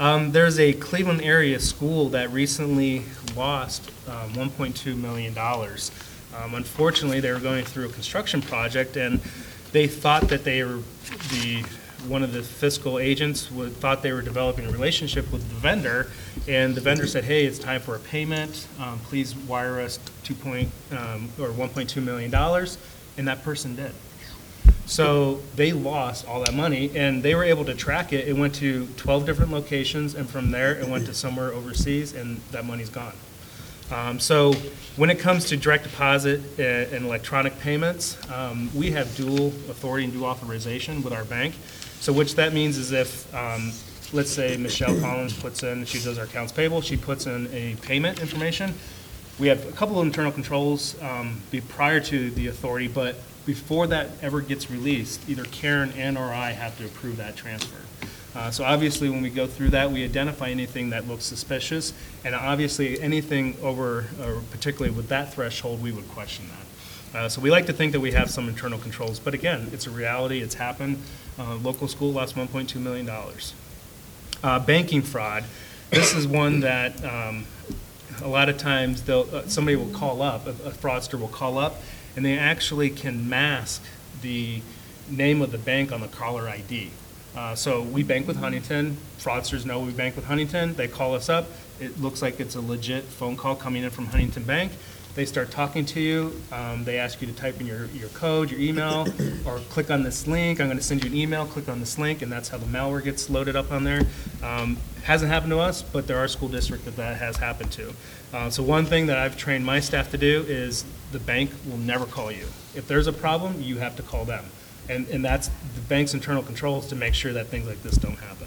Um, there's a Cleveland area school that recently lost um, one point two million dollars. Um, unfortunately, they were going through a construction project, and they thought that they were the one of the fiscal agents would, thought they were developing a relationship with the vendor, and the vendor said, "Hey, it's time for a payment. Um, please wire us two point um, or one point two million dollars," and that person did. So they lost all that money, and they were able to track it. It went to twelve different locations, and from there, it went to somewhere overseas, and that money's gone. Um, so when it comes to direct deposit and, and electronic payments, um, we have dual authority and dual authorization with our bank. So which that means is if, um, let's say Michelle Collins puts in, she does our accounts payable, she puts in a payment information. We have a couple of internal controls um, be prior to the authority, but before that ever gets released, either Karen and or I have to approve that transfer. Uh, so obviously, when we go through that, we identify anything that looks suspicious, and obviously anything over, or particularly with that threshold, we would question that. Uh, so we like to think that we have some internal controls, but again, it's a reality, it's happened. Uh, local school lost one point two million dollars. Uh, banking fraud, this is one that um, a lot of times they'll, uh, somebody will call up, a, a fraudster will call up, and they actually can mask the name of the bank on the caller I D. Uh, so we bank with Huntington. Fraudsters know we bank with Huntington. They call us up. It looks like it's a legit phone call coming in from Huntington Bank. They start talking to you. Um, they ask you to type in your, your code, your email, or click on this link. I'm going to send you an email. Click on this link, and that's how the malware gets loaded up on there. Um, hasn't happened to us, but there are school districts that that has happened to. Uh, so one thing that I've trained my staff to do is the bank will never call you. If there's a problem, you have to call them. And, and that's the bank's internal controls to make sure that things like this don't happen.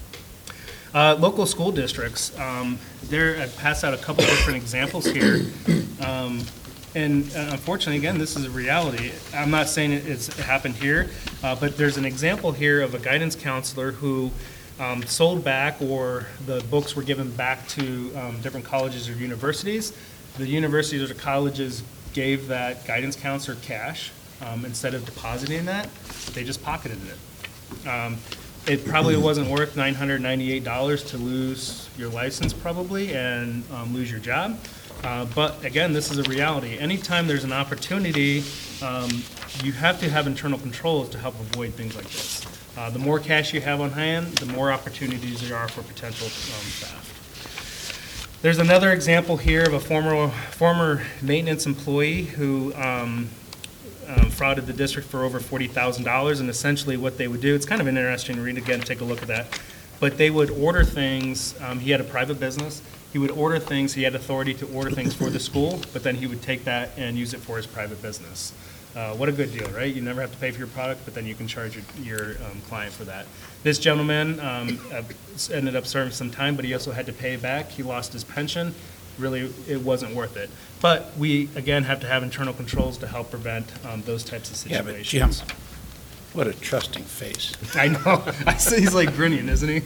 Uh, local school districts, um, there, I've passed out a couple different examples here. Um, and uh, unfortunately, again, this is a reality. I'm not saying it, it's, it happened here, uh, but there's an example here of a guidance counselor who um, sold back, or the books were given back to um, different colleges or universities. The universities or colleges gave that guidance counselor cash. Um, instead of depositing that, they just pocketed it. Um, it probably wasn't worth nine hundred ninety-eight dollars to lose your license probably and um, lose your job. Uh, but again, this is a reality. Anytime there's an opportunity, um, you have to have internal controls to help avoid things like this. Uh, the more cash you have on hand, the more opportunities there are for potential um, theft. There's another example here of a former former maintenance employee who um, Um, frauded the district for over forty thousand dollars, and essentially what they would do, it's kind of an interesting read, again, take a look at that, but they would order things, um, he had a private business, he would order things, he had authority to order things for the school, but then he would take that and use it for his private business. Uh, what a good deal, right? You never have to pay for your product, but then you can charge your, your um, client for that. This gentleman um, uh, ended up serving some time, but he also had to pay back. He lost his pension. Really, it wasn't worth it. But we, again, have to have internal controls to help prevent um, those types of Yeah, situations. but Jim, what a trusting face. I know. I see he's like grinning, isn't he?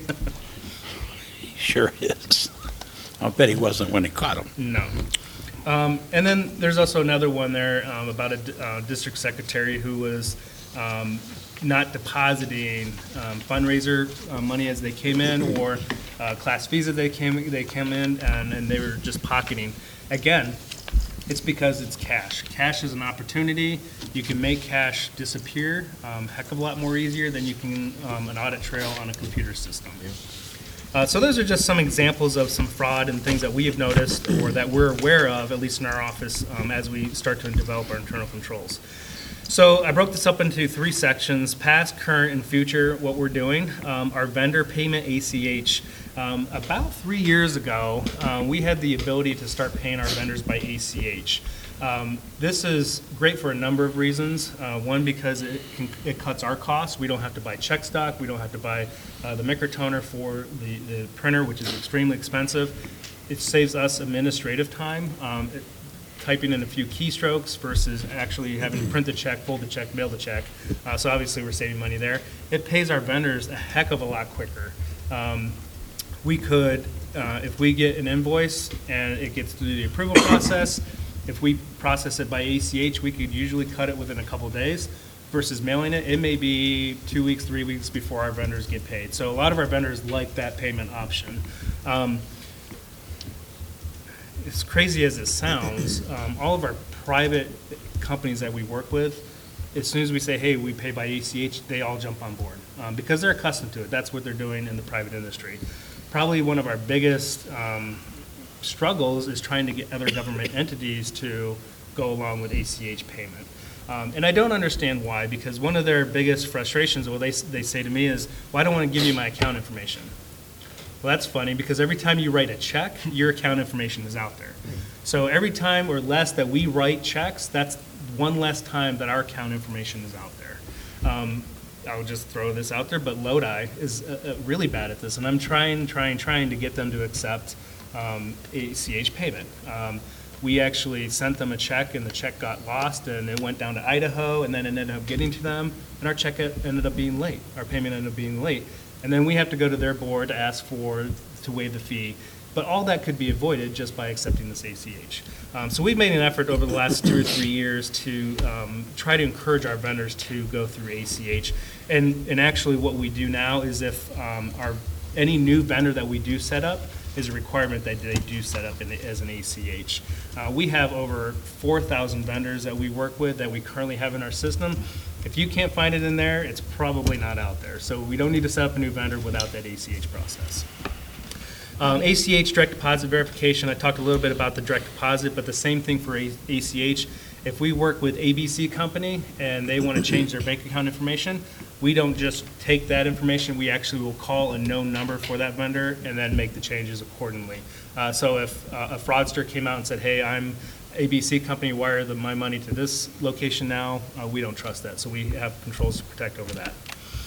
He sure is. I'll bet he wasn't when he caught him. No. Um, and then there's also another one there um, about a d- uh, district secretary who was um, not depositing um, fundraiser uh, money as they came in, or uh, class fees as they came they came in, and, and they were just pocketing. Again, it's because it's cash. Cash is an opportunity. You can make cash disappear um, heck of a lot more easier than you can um, an audit trail on a computer system. Uh, so those are just some examples of some fraud and things that we have noticed or that we're aware of, at least in our office, um, as we start to develop our internal controls. So I broke this up into three sections: past, current, and future, what we're doing. Um, our vendor payment, A C H. Um, about three years ago, um, we had the ability to start paying our vendors by A C H. Um, this is great for a number of reasons. Uh, one, because it, can, it cuts our costs. We don't have to buy check stock. We don't have to buy uh, the microtoner for the, the printer, which is extremely expensive. It saves us administrative time. Um, it, typing in a few keystrokes versus actually having to print the check, fold the check, mail the check. Uh, so obviously we're saving money there. It pays our vendors a heck of a lot quicker. Um, we could, uh, if we get an invoice and it gets through the approval process, if we process it by A C H, we could usually cut it within a couple days versus mailing it, it may be two weeks, three weeks before our vendors get paid. So a lot of our vendors like that payment option. Um, as crazy as it sounds, um, all of our private companies that we work with, as soon as we say, hey, we pay by A C H, they all jump on board um, because they're accustomed to it. That's what they're doing in the private industry. Probably one of our biggest um, struggles is trying to get other government entities to go along with A C H payment. Um, and I don't understand why, because one of their biggest frustrations, well, they, they say to me is, well, I don't want to give you my account information. Well, that's funny, because every time you write a check, your account information is out there. So every time or less that we write checks, that's one less time that our account information is out there. Um, I'll just throw this out there, but Lodi is uh, uh, really bad at this, and I'm trying, trying, trying to get them to accept um, A C H payment. Um, we actually sent them a check, and the check got lost, and it went down to Idaho, and then it ended up getting to them, and our check ended up being late. Our payment ended up being late. And then we have to go to their board to ask for, to waive the fee. But all that could be avoided just by accepting this A C H. Um, so we've made an effort over the last two or three years to um, try to encourage our vendors to go through A C H. And, and actually what we do now is if um, our, any new vendor that we do set up is a requirement that they do set up in the, as an A C H. Uh, we have over four thousand vendors that we work with that we currently have in our system. If you can't find it in there, it's probably not out there. So we don't need to set up a new vendor without that A C H process. Um, A C H direct deposit verification, I talked a little bit about the direct deposit, but the same thing for A C H. If we work with A B C Company and they want to change their bank account information, we don't just take that information, we actually will call a known number for that vendor and then make the changes accordingly. Uh, so if uh, a fraudster came out and said, hey, I'm A B C Company, wire the, my money to this location now, uh, we don't trust that. So we have controls to protect over that.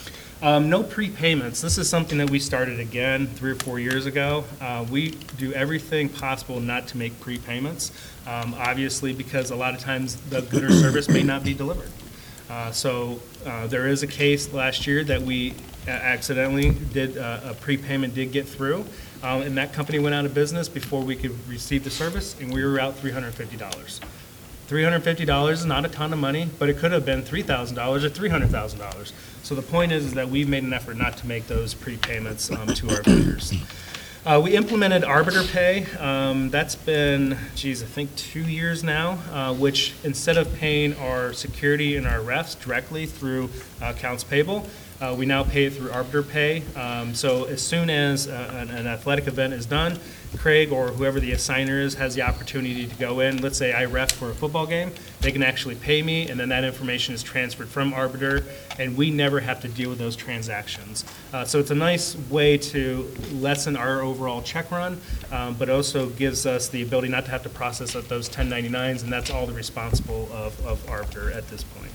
Um, no prepayments. This is something that we started again three or four years ago. Uh, we do everything possible not to make prepayments, um, obviously because a lot of times the good or service may not be delivered. Uh, so uh, there is a case last year that we accidentally did, uh, a prepayment did get through, um, and that company went out of business before we could receive the service, and we were out three hundred fifty dollars. three hundred fifty dollars is not a ton of money, but it could have been three thousand dollars or three hundred thousand dollars. So the point is, is that we've made an effort not to make those prepayments um, to our vendors. Uh, we implemented Arbiter Pay. Um, that's been, geez, I think two years now, uh, which instead of paying our security and our refs directly through uh, accounts payable, uh, we now pay it through Arbiter Pay. Um, so as soon as uh, an, an athletic event is done, Craig or whoever the assigner is has the opportunity to go in. Let's say I ref for a football game. They can actually pay me, and then that information is transferred from Arbiter, and we never have to deal with those transactions. Uh, so it's a nice way to lessen our overall check run, um, but also gives us the ability not to have to process those ten ninety-nines, and that's all the responsible of, of Arbiter at this point.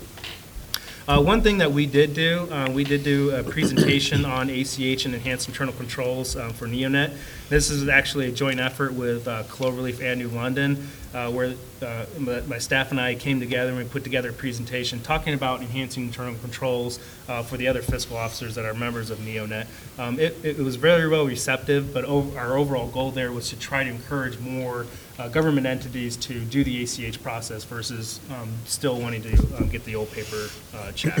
Uh, one thing that we did do, uh, we did do a presentation on A C H and enhanced internal controls um, for Neonet. This is actually a joint effort with uh, Cloverleaf and New London, uh, where uh, my staff and I came together and we put together a presentation talking about enhancing internal controls uh, for the other fiscal officers that are members of Neonet. Um, it, it was very well receptive, but over, our overall goal there was to try to encourage more Uh, government entities to do the A C H process versus um, still wanting to um, get the old paper uh, check.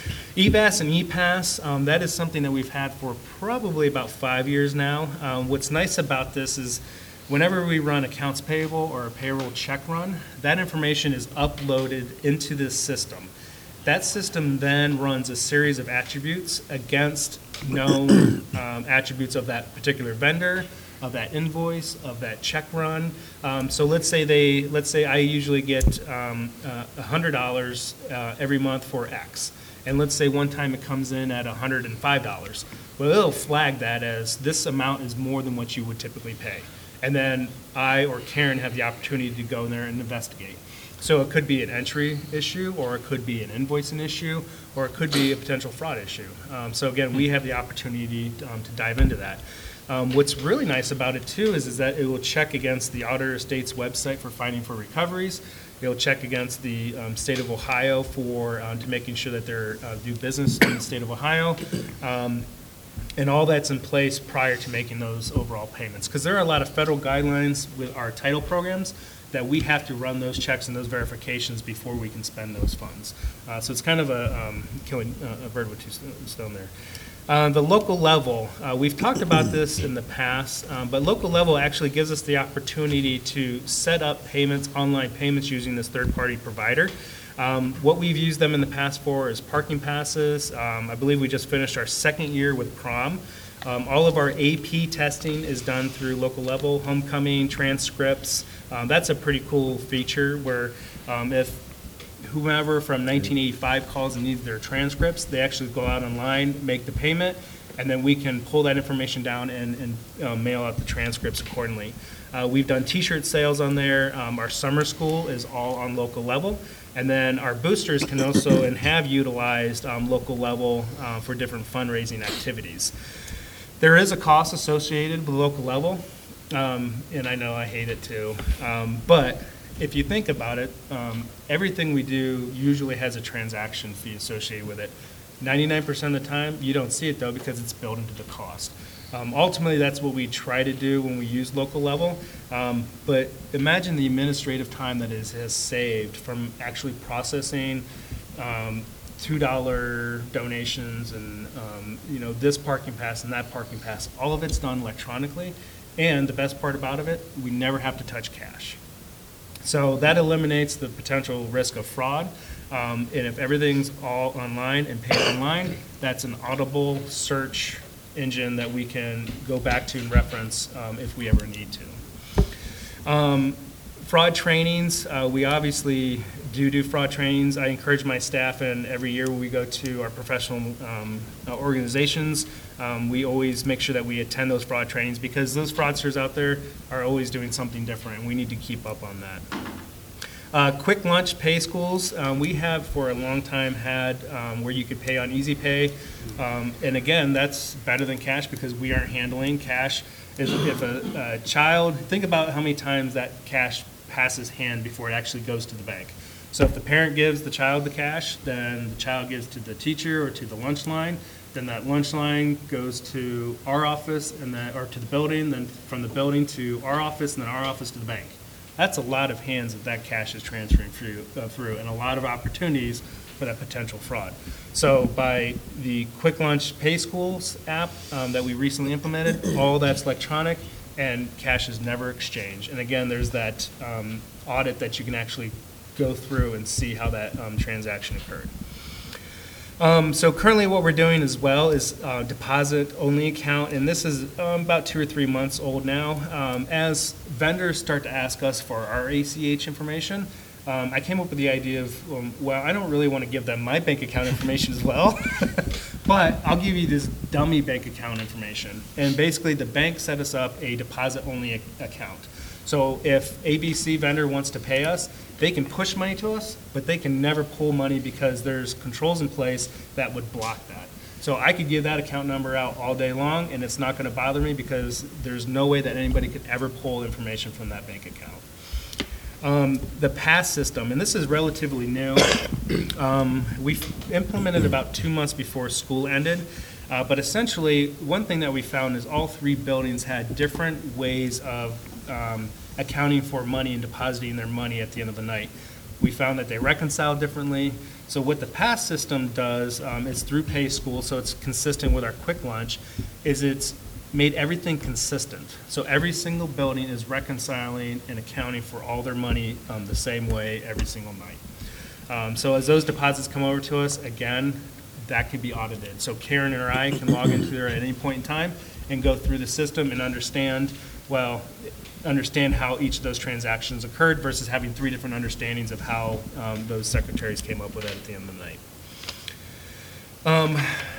E B A S and E PASS, um, that is something that we've had for probably about five years now. Um, what's nice about this is whenever we run accounts payable or a payroll check run, that information is uploaded into this system. That system then runs a series of attributes against known um, attributes of that particular vendor, of that invoice, of that check run. Um, so let's say they, let's say I usually get um, uh, one hundred dollars uh, every month for X. And let's say one time it comes in at one hundred five dollars. Well, it'll flag that as this amount is more than what you would typically pay. And then I or Karen have the opportunity to go in there and investigate. So it could be an entry issue, or it could be an invoicing issue, or it could be a potential fraud issue. Um, so again, we have the opportunity um, to dive into that. Um, what's really nice about it too is, is that it will check against the Auditor of State's website for finding for recoveries. It'll check against the um, state of Ohio for um, to making sure that they're uh, do business in the state of Ohio. Um, and all that's in place prior to making those overall payments. Because there are a lot of federal guidelines with our title programs that we have to run those checks and those verifications before we can spend those funds. Uh, so it's kind of a um, killing uh, a bird with two stone there. Uh, the local level, uh, we've talked about this in the past, um, but local level actually gives us the opportunity to set up payments, online payments using this third-party provider. Um, what we've used them in the past for is parking passes. Um, I believe we just finished our second year with prom. Um, all of our A P testing is done through local level, homecoming, transcripts. Um, that's a pretty cool feature where um, if whomever from nineteen eighty-five calls and needs their transcripts, they actually go out online, make the payment, and then we can pull that information down and, and uh, mail out the transcripts accordingly. Uh, we've done T-shirt sales on there. Um, our summer school is all on local level. And then our boosters can also and have utilized um, local level uh, for different fundraising activities. There is a cost associated with local level, um, and I know I hate it too, um, but if you think about it, um, everything we do usually has a transaction fee associated with it. ninety-nine percent of the time, you don't see it though because it's built into the cost. Um, ultimately, that's what we try to do when we use local level, um, but imagine the administrative time that is has saved from actually processing um, two dollar donations and um, you know, this parking pass and that parking pass. All of it's done electronically, and the best part about it, we never have to touch cash. So that eliminates the potential risk of fraud. Um, and if everything's all online and paid online, that's an audible search engine that we can go back to and reference um, if we ever need to. Um, fraud trainings, uh, we obviously do do fraud trainings. I encourage my staff, and every year when we go to our professional um, organizations, um, we always make sure that we attend those fraud trainings because those fraudsters out there are always doing something different, and we need to keep up on that. Uh, quick lunch pay schools, um, we have for a long time had um, where you could pay on Easy Pay. Um, and again, that's better than cash because we aren't handling cash. If, if a, a child, think about how many times that cash passes hand before it actually goes to the bank. So if the parent gives the child the cash, then the child gives to the teacher or to the lunch line, then that lunch line goes to our office and then, or to the building, then from the building to our office, and then our office to the bank. That's a lot of hands that that cash is transferring through, uh, through and a lot of opportunities for that potential fraud. So by the Quick Lunch Pay Schools app um, that we recently implemented, all that's electronic and cash is never exchanged. And again, there's that um, audit that you can actually go through and see how that um, transaction occurred. Um, so currently what we're doing as well is uh, deposit-only account, and this is um, about two or three months old now. Um, as vendors start to ask us for our A C H information, um, I came up with the idea of, um, well, I don't really want to give them my bank account information as well, but I'll give you this dummy bank account information. And basically the bank set us up a deposit-only account. So if A B C vendor wants to pay us, they can push money to us, but they can never pull money because there's controls in place that would block that. So I could give that account number out all day long, and it's not going to bother me because there's no way that anybody could ever pull information from that bank account. Um, the pass system, and this is relatively new. Um, we implemented about two months before school ended, uh, but essentially one thing that we found is all three buildings had different ways of um, accounting for money and depositing their money at the end of the night. We found that they reconcile differently. So what the pass system does, um, is through Pay School, so it's consistent with our Quick Lunch, is it's made everything consistent. So every single building is reconciling and accounting for all their money um, the same way every single night. Um, so as those deposits come over to us, again, that can be audited. So Karen or I can log into there at any point in time and go through the system and understand, well, understand how each of those transactions occurred versus having three different understandings of how um, those secretaries came up with it at the end of the night. Um,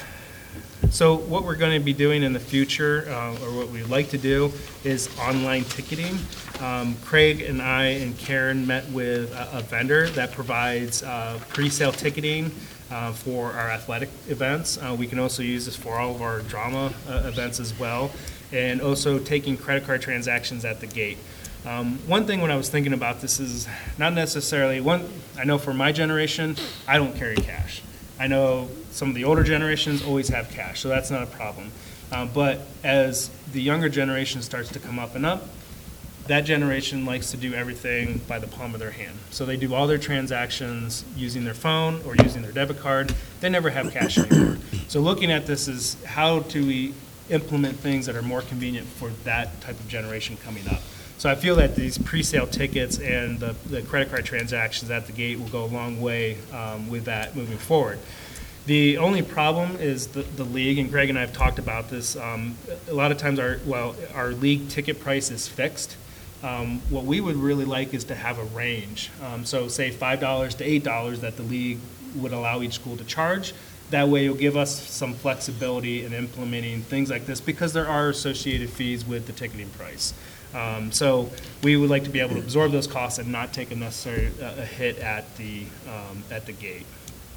so what we're going to be doing in the future, uh, or what we'd like to do, is online ticketing. Um, Craig and I and Karen met with a, a vendor that provides uh, pre-sale ticketing uh, for our athletic events. Uh, we can also use this for all of our drama uh, events as well, and also taking credit card transactions at the gate. Um, one thing when I was thinking about this is not necessarily, one, I know for my generation, I don't carry cash. I know some of the older generations always have cash, so that's not a problem. Uh, but as the younger generation starts to come up and up, that generation likes to do everything by the palm of their hand. So they do all their transactions using their phone or using their debit card. They never have cash anymore. So looking at this is how do we implement things that are more convenient for that type of generation coming up. So I feel that these pre-sale tickets and the, the credit card transactions at the gate will go a long way um, with that moving forward. The only problem is the, the league, and Greg and I have talked about this. Um, a lot of times our, well, our league ticket price is fixed. Um, what we would really like is to have a range. Um, so say five dollars to eight dollars that the league would allow each school to charge. That way it'll give us some flexibility in implementing things like this because there are associated fees with the ticketing price. Um, so we would like to be able to absorb those costs and not take a necessary uh, a hit at the, um, at the gate.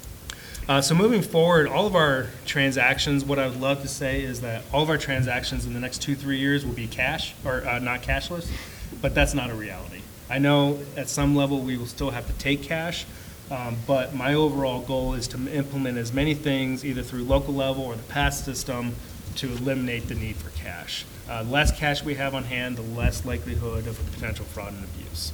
Uh, so moving forward, all of our transactions, what I would love to say is that all of our transactions in the next two, three years will be cash or uh, not cashless, but that's not a reality. I know at some level we will still have to take cash, um, but my overall goal is to implement as many things either through local level or the PASS system to eliminate the need for cash. Uh, the less cash we have on hand, the less likelihood of potential fraud and abuse.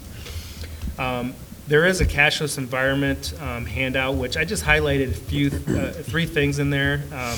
Um, There is a cashless environment um, handout, which I just highlighted a few, uh, three things in there. Um,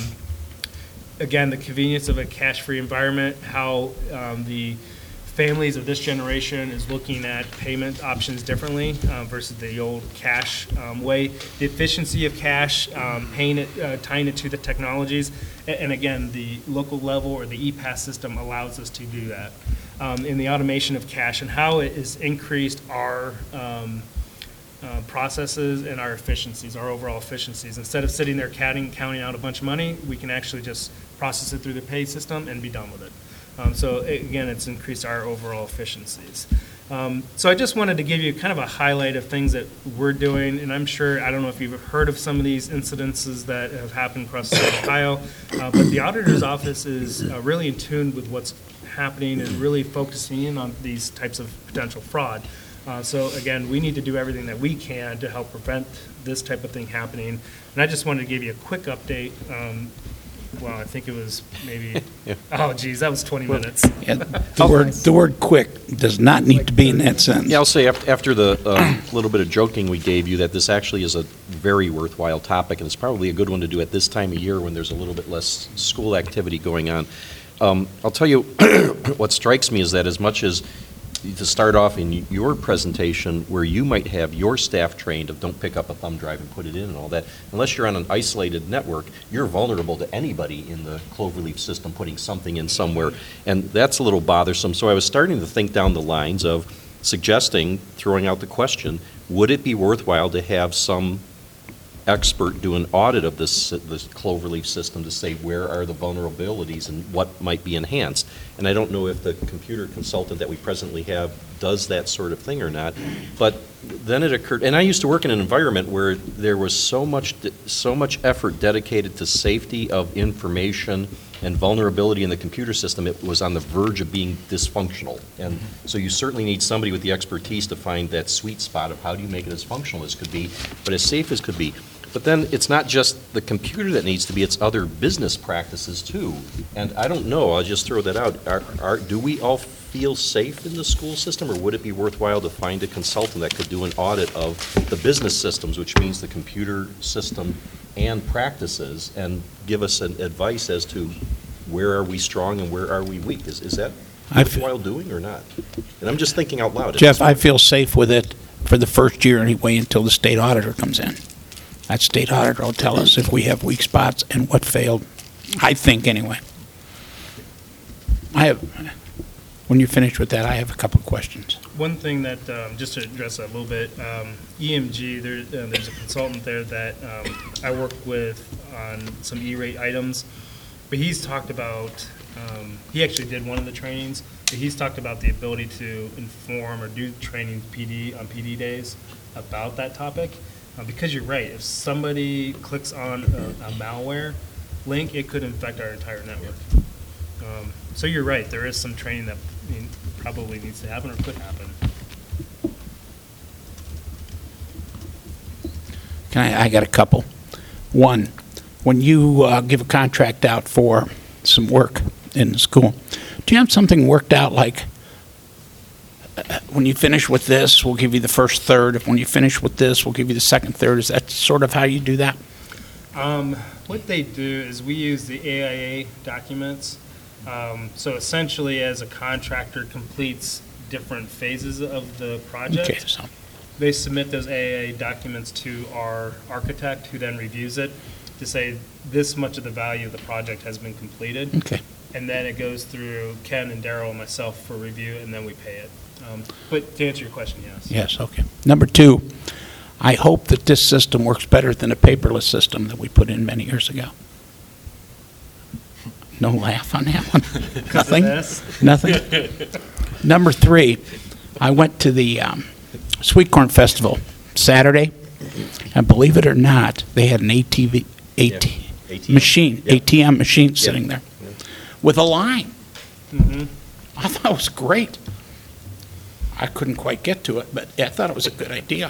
again, the convenience of a cash-free environment, how um, the families of this generation is looking at payment options differently uh, versus the old cash um, way. The efficiency of cash, um, paying it, uh, tying it to the technologies, and, and again, the local level or the E PASS system allows us to do that. Um, in the automation of cash and how it has increased our um, uh, processes and our efficiencies, our overall efficiencies. Instead of sitting there counting, counting out a bunch of money, we can actually just process it through the pay system and be done with it. Um, so again, it's increased our overall efficiencies. Um, so I just wanted to give you kind of a highlight of things that we're doing, and I'm sure, I don't know if you've heard of some of these incidences that have happened across the state of Ohio, uh, but the auditor's office is uh, really in tune with what's happening and really focusing in on these types of potential fraud. Uh, so again, we need to do everything that we can to help prevent this type of thing happening. And I just wanted to give you a quick update. Um, well, I think it was maybe, Yeah. oh geez, that was twenty minutes. Yeah, the word, the word quick does not need to be in that sentence. Yeah, I'll say after, after the uh, little bit of joking we gave you that this actually is a very worthwhile topic, and it's probably a good one to do at this time of year when there's a little bit less school activity going on. Um, I'll tell you what strikes me is that as much as to start off in your presentation where you might have your staff trained of don't pick up a thumb drive and put it in and all that, unless you're on an isolated network, you're vulnerable to anybody in the Cloverleaf system putting something in somewhere, and that's a little bothersome. So I was starting to think down the lines of suggesting, throwing out the question, would it be worthwhile to have some expert do an audit of this, this Cloverleaf system to say where are the vulnerabilities and what might be enhanced. And I don't know if the computer consultant that we presently have does that sort of thing or not. But then it occurred, and I used to work in an environment where there was so much, so much effort dedicated to safety of information and vulnerability in the computer system, it was on the verge of being dysfunctional. And so you certainly need somebody with the expertise to find that sweet spot of how do you make it as functional as could be, but as safe as could be. But then it's not just the computer that needs to be, it's other business practices too. And I don't know, I'll just throw that out. Are, are, do we all feel safe in the school system, or would it be worthwhile to find a consultant that could do an audit of the business systems, which means the computer system and practices, and give us an advice as to where are we strong and where are we weak? Is, is that worthwhile doing or not? And I'm just thinking out loud. Jeff, I feel safe with it for the first year anyway until the state auditor comes in. That state auditor will tell us if we have weak spots and what failed, I think anyway. I have, when you're finished with that, I have a couple of questions. One thing that, um, just to address that a little bit, um, E M G, there, uh, there's a consultant there that um, I work with on some E-rate items, but he's talked about, um, he actually did one of the trainings, but he's talked about the ability to inform or do training P D on P D days about that topic. Uh, because you're right, if somebody clicks on a, a malware link, it could infect our entire network. Um, so you're right, there is some training that I mean, probably needs to happen or could happen. Can I, I got a couple. One, when you uh, give a contract out for some work in the school, do you have something worked out like uh, when you finish with this, we'll give you the first third. If when you finish with this, we'll give you the second third. Is that sort of how you do that? Um, what they do is we use the A I A documents. Um, so essentially, as a contractor completes different phases of the project, Okay, so, they submit those A I A documents to our architect, who then reviews it to say this much of the value of the project has been completed. okay. And then it goes through Ken and Daryl and myself for review, and then we pay it. Um, But to answer your question, yes. Yes, okay. Number two, I hope that this system works better than a paperless system that we put in many years ago. No laugh on that one. Nothing? this? Nothing? Number three, I went to the um, Sweet Corn Festival Saturday, and believe it or not, they had an A T V, AT, A T M. machine, Yeah. A T M machine sitting there with a line. Mhm. I thought it was great. I couldn't quite get to it, but I thought it was a good idea.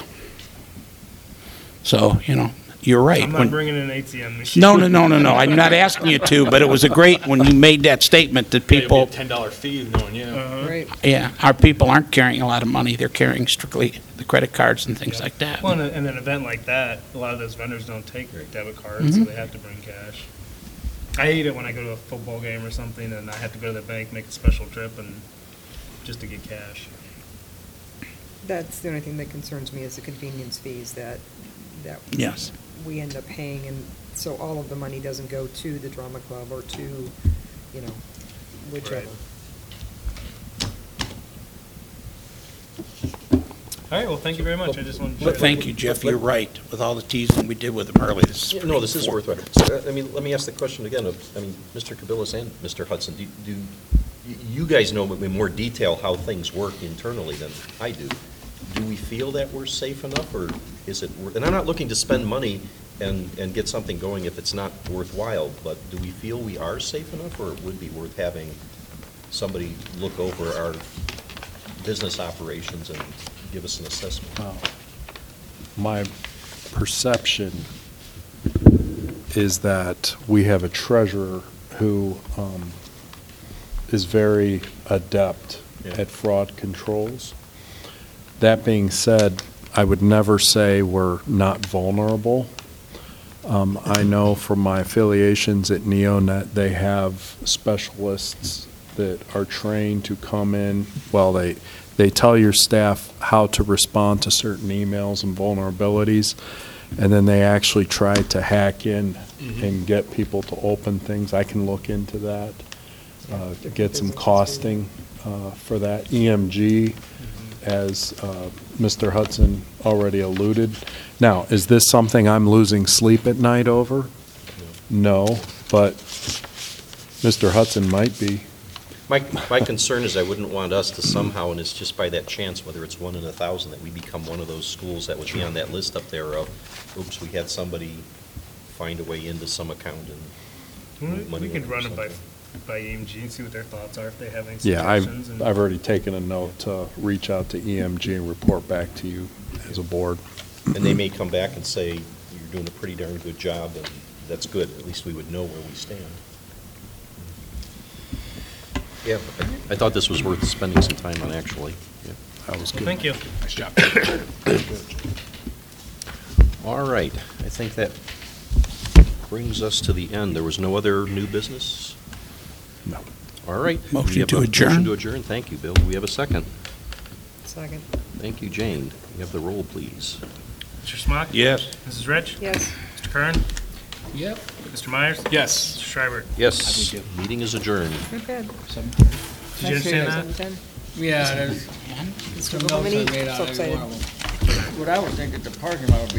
So, you know, you're right. I'm not When- bringing an A T M machine. No, no, no, no, no. I'm not asking you to, but it was a great, when you made that statement that people, ten dollar fee knowing you. Uh-huh. Right. yeah, our people aren't carrying a lot of money. They're carrying strictly the credit cards and things like that. Well, in, a- in an event like that, a lot of those vendors don't take debit cards, so Mhm. they have to bring cash. I hate it when I go to a football game or something and I have to go to the bank, make a special trip, and just to get cash. That's the only thing that concerns me is the convenience fees that, that Yes. we end up paying, and so all of the money doesn't go to the drama club or to, you know, whichever. All right, well, thank you very much. I just wanted to. But share thank that. you, Jeff, you're right. With all the teasing we did with them earlier, this is Yeah, pretty No, this is informative. worthwhile. So, uh, I mean, let me ask the question again of, I mean, Mister Cabillas and Mister Hudson, do, do, y- you guys know in more detail how things work internally than I do. Do we feel that we're safe enough, or is it, wor- and I'm not looking to spend money and, and get something going if it's not worthwhile, but do we feel we are safe enough, or it would be worth having somebody look over our business operations and give us an assessment? Well, my perception is that we have a treasurer who um, is very adept Yeah. at fraud controls. That being said, I would never say we're not vulnerable. Um, I know from my affiliations at Neonet, they have specialists that are trained to come in, well, they, they tell your staff how to respond to certain emails and vulnerabilities, and then they actually try to hack in and get people to open things. I can look into that, uh, get some costing uh, for that. E M G, as uh, Mister Hudson already alluded. Now, is this something I'm losing sleep at night over? No, but Mister Hudson might be. My, my concern is I wouldn't want us to somehow, and it's just by that chance, whether it's one in a thousand, that we become one of those schools that would be on that list up there of, oops, we had somebody find a way into some account and move We money we could over or run it by, something. by E M G and see what their thoughts are, if they have any Yeah, I've, suggestions. and- I've already taken a note to reach out to E M G and report back to you as a board. And they may come back and say, you're doing a pretty darn good job, and that's good, at least we would know where we stand. Yeah, I I thought this was worth spending some time on, actually. Yeah. That was Well, good. thank you. Nice job. All right, I think that brings us to the end. There was no other new business? No. All right. Motion We have to a adjourn. Motion to adjourn, thank you, Bill. Do we have a second? Second. Thank you, Jane. You have the roll, please. Mister Smock? Yes. Missus Rich? Yes. Mister Kern? Yep. Mister Myers? Yes. Mister Schreiber? Yes, meeting is adjourned. Not bad. Did you understand that? Seven ten. Yeah, there's Let's some go home notes and I eat. made out So of every excited. one of them. What I would think that the parking lot would be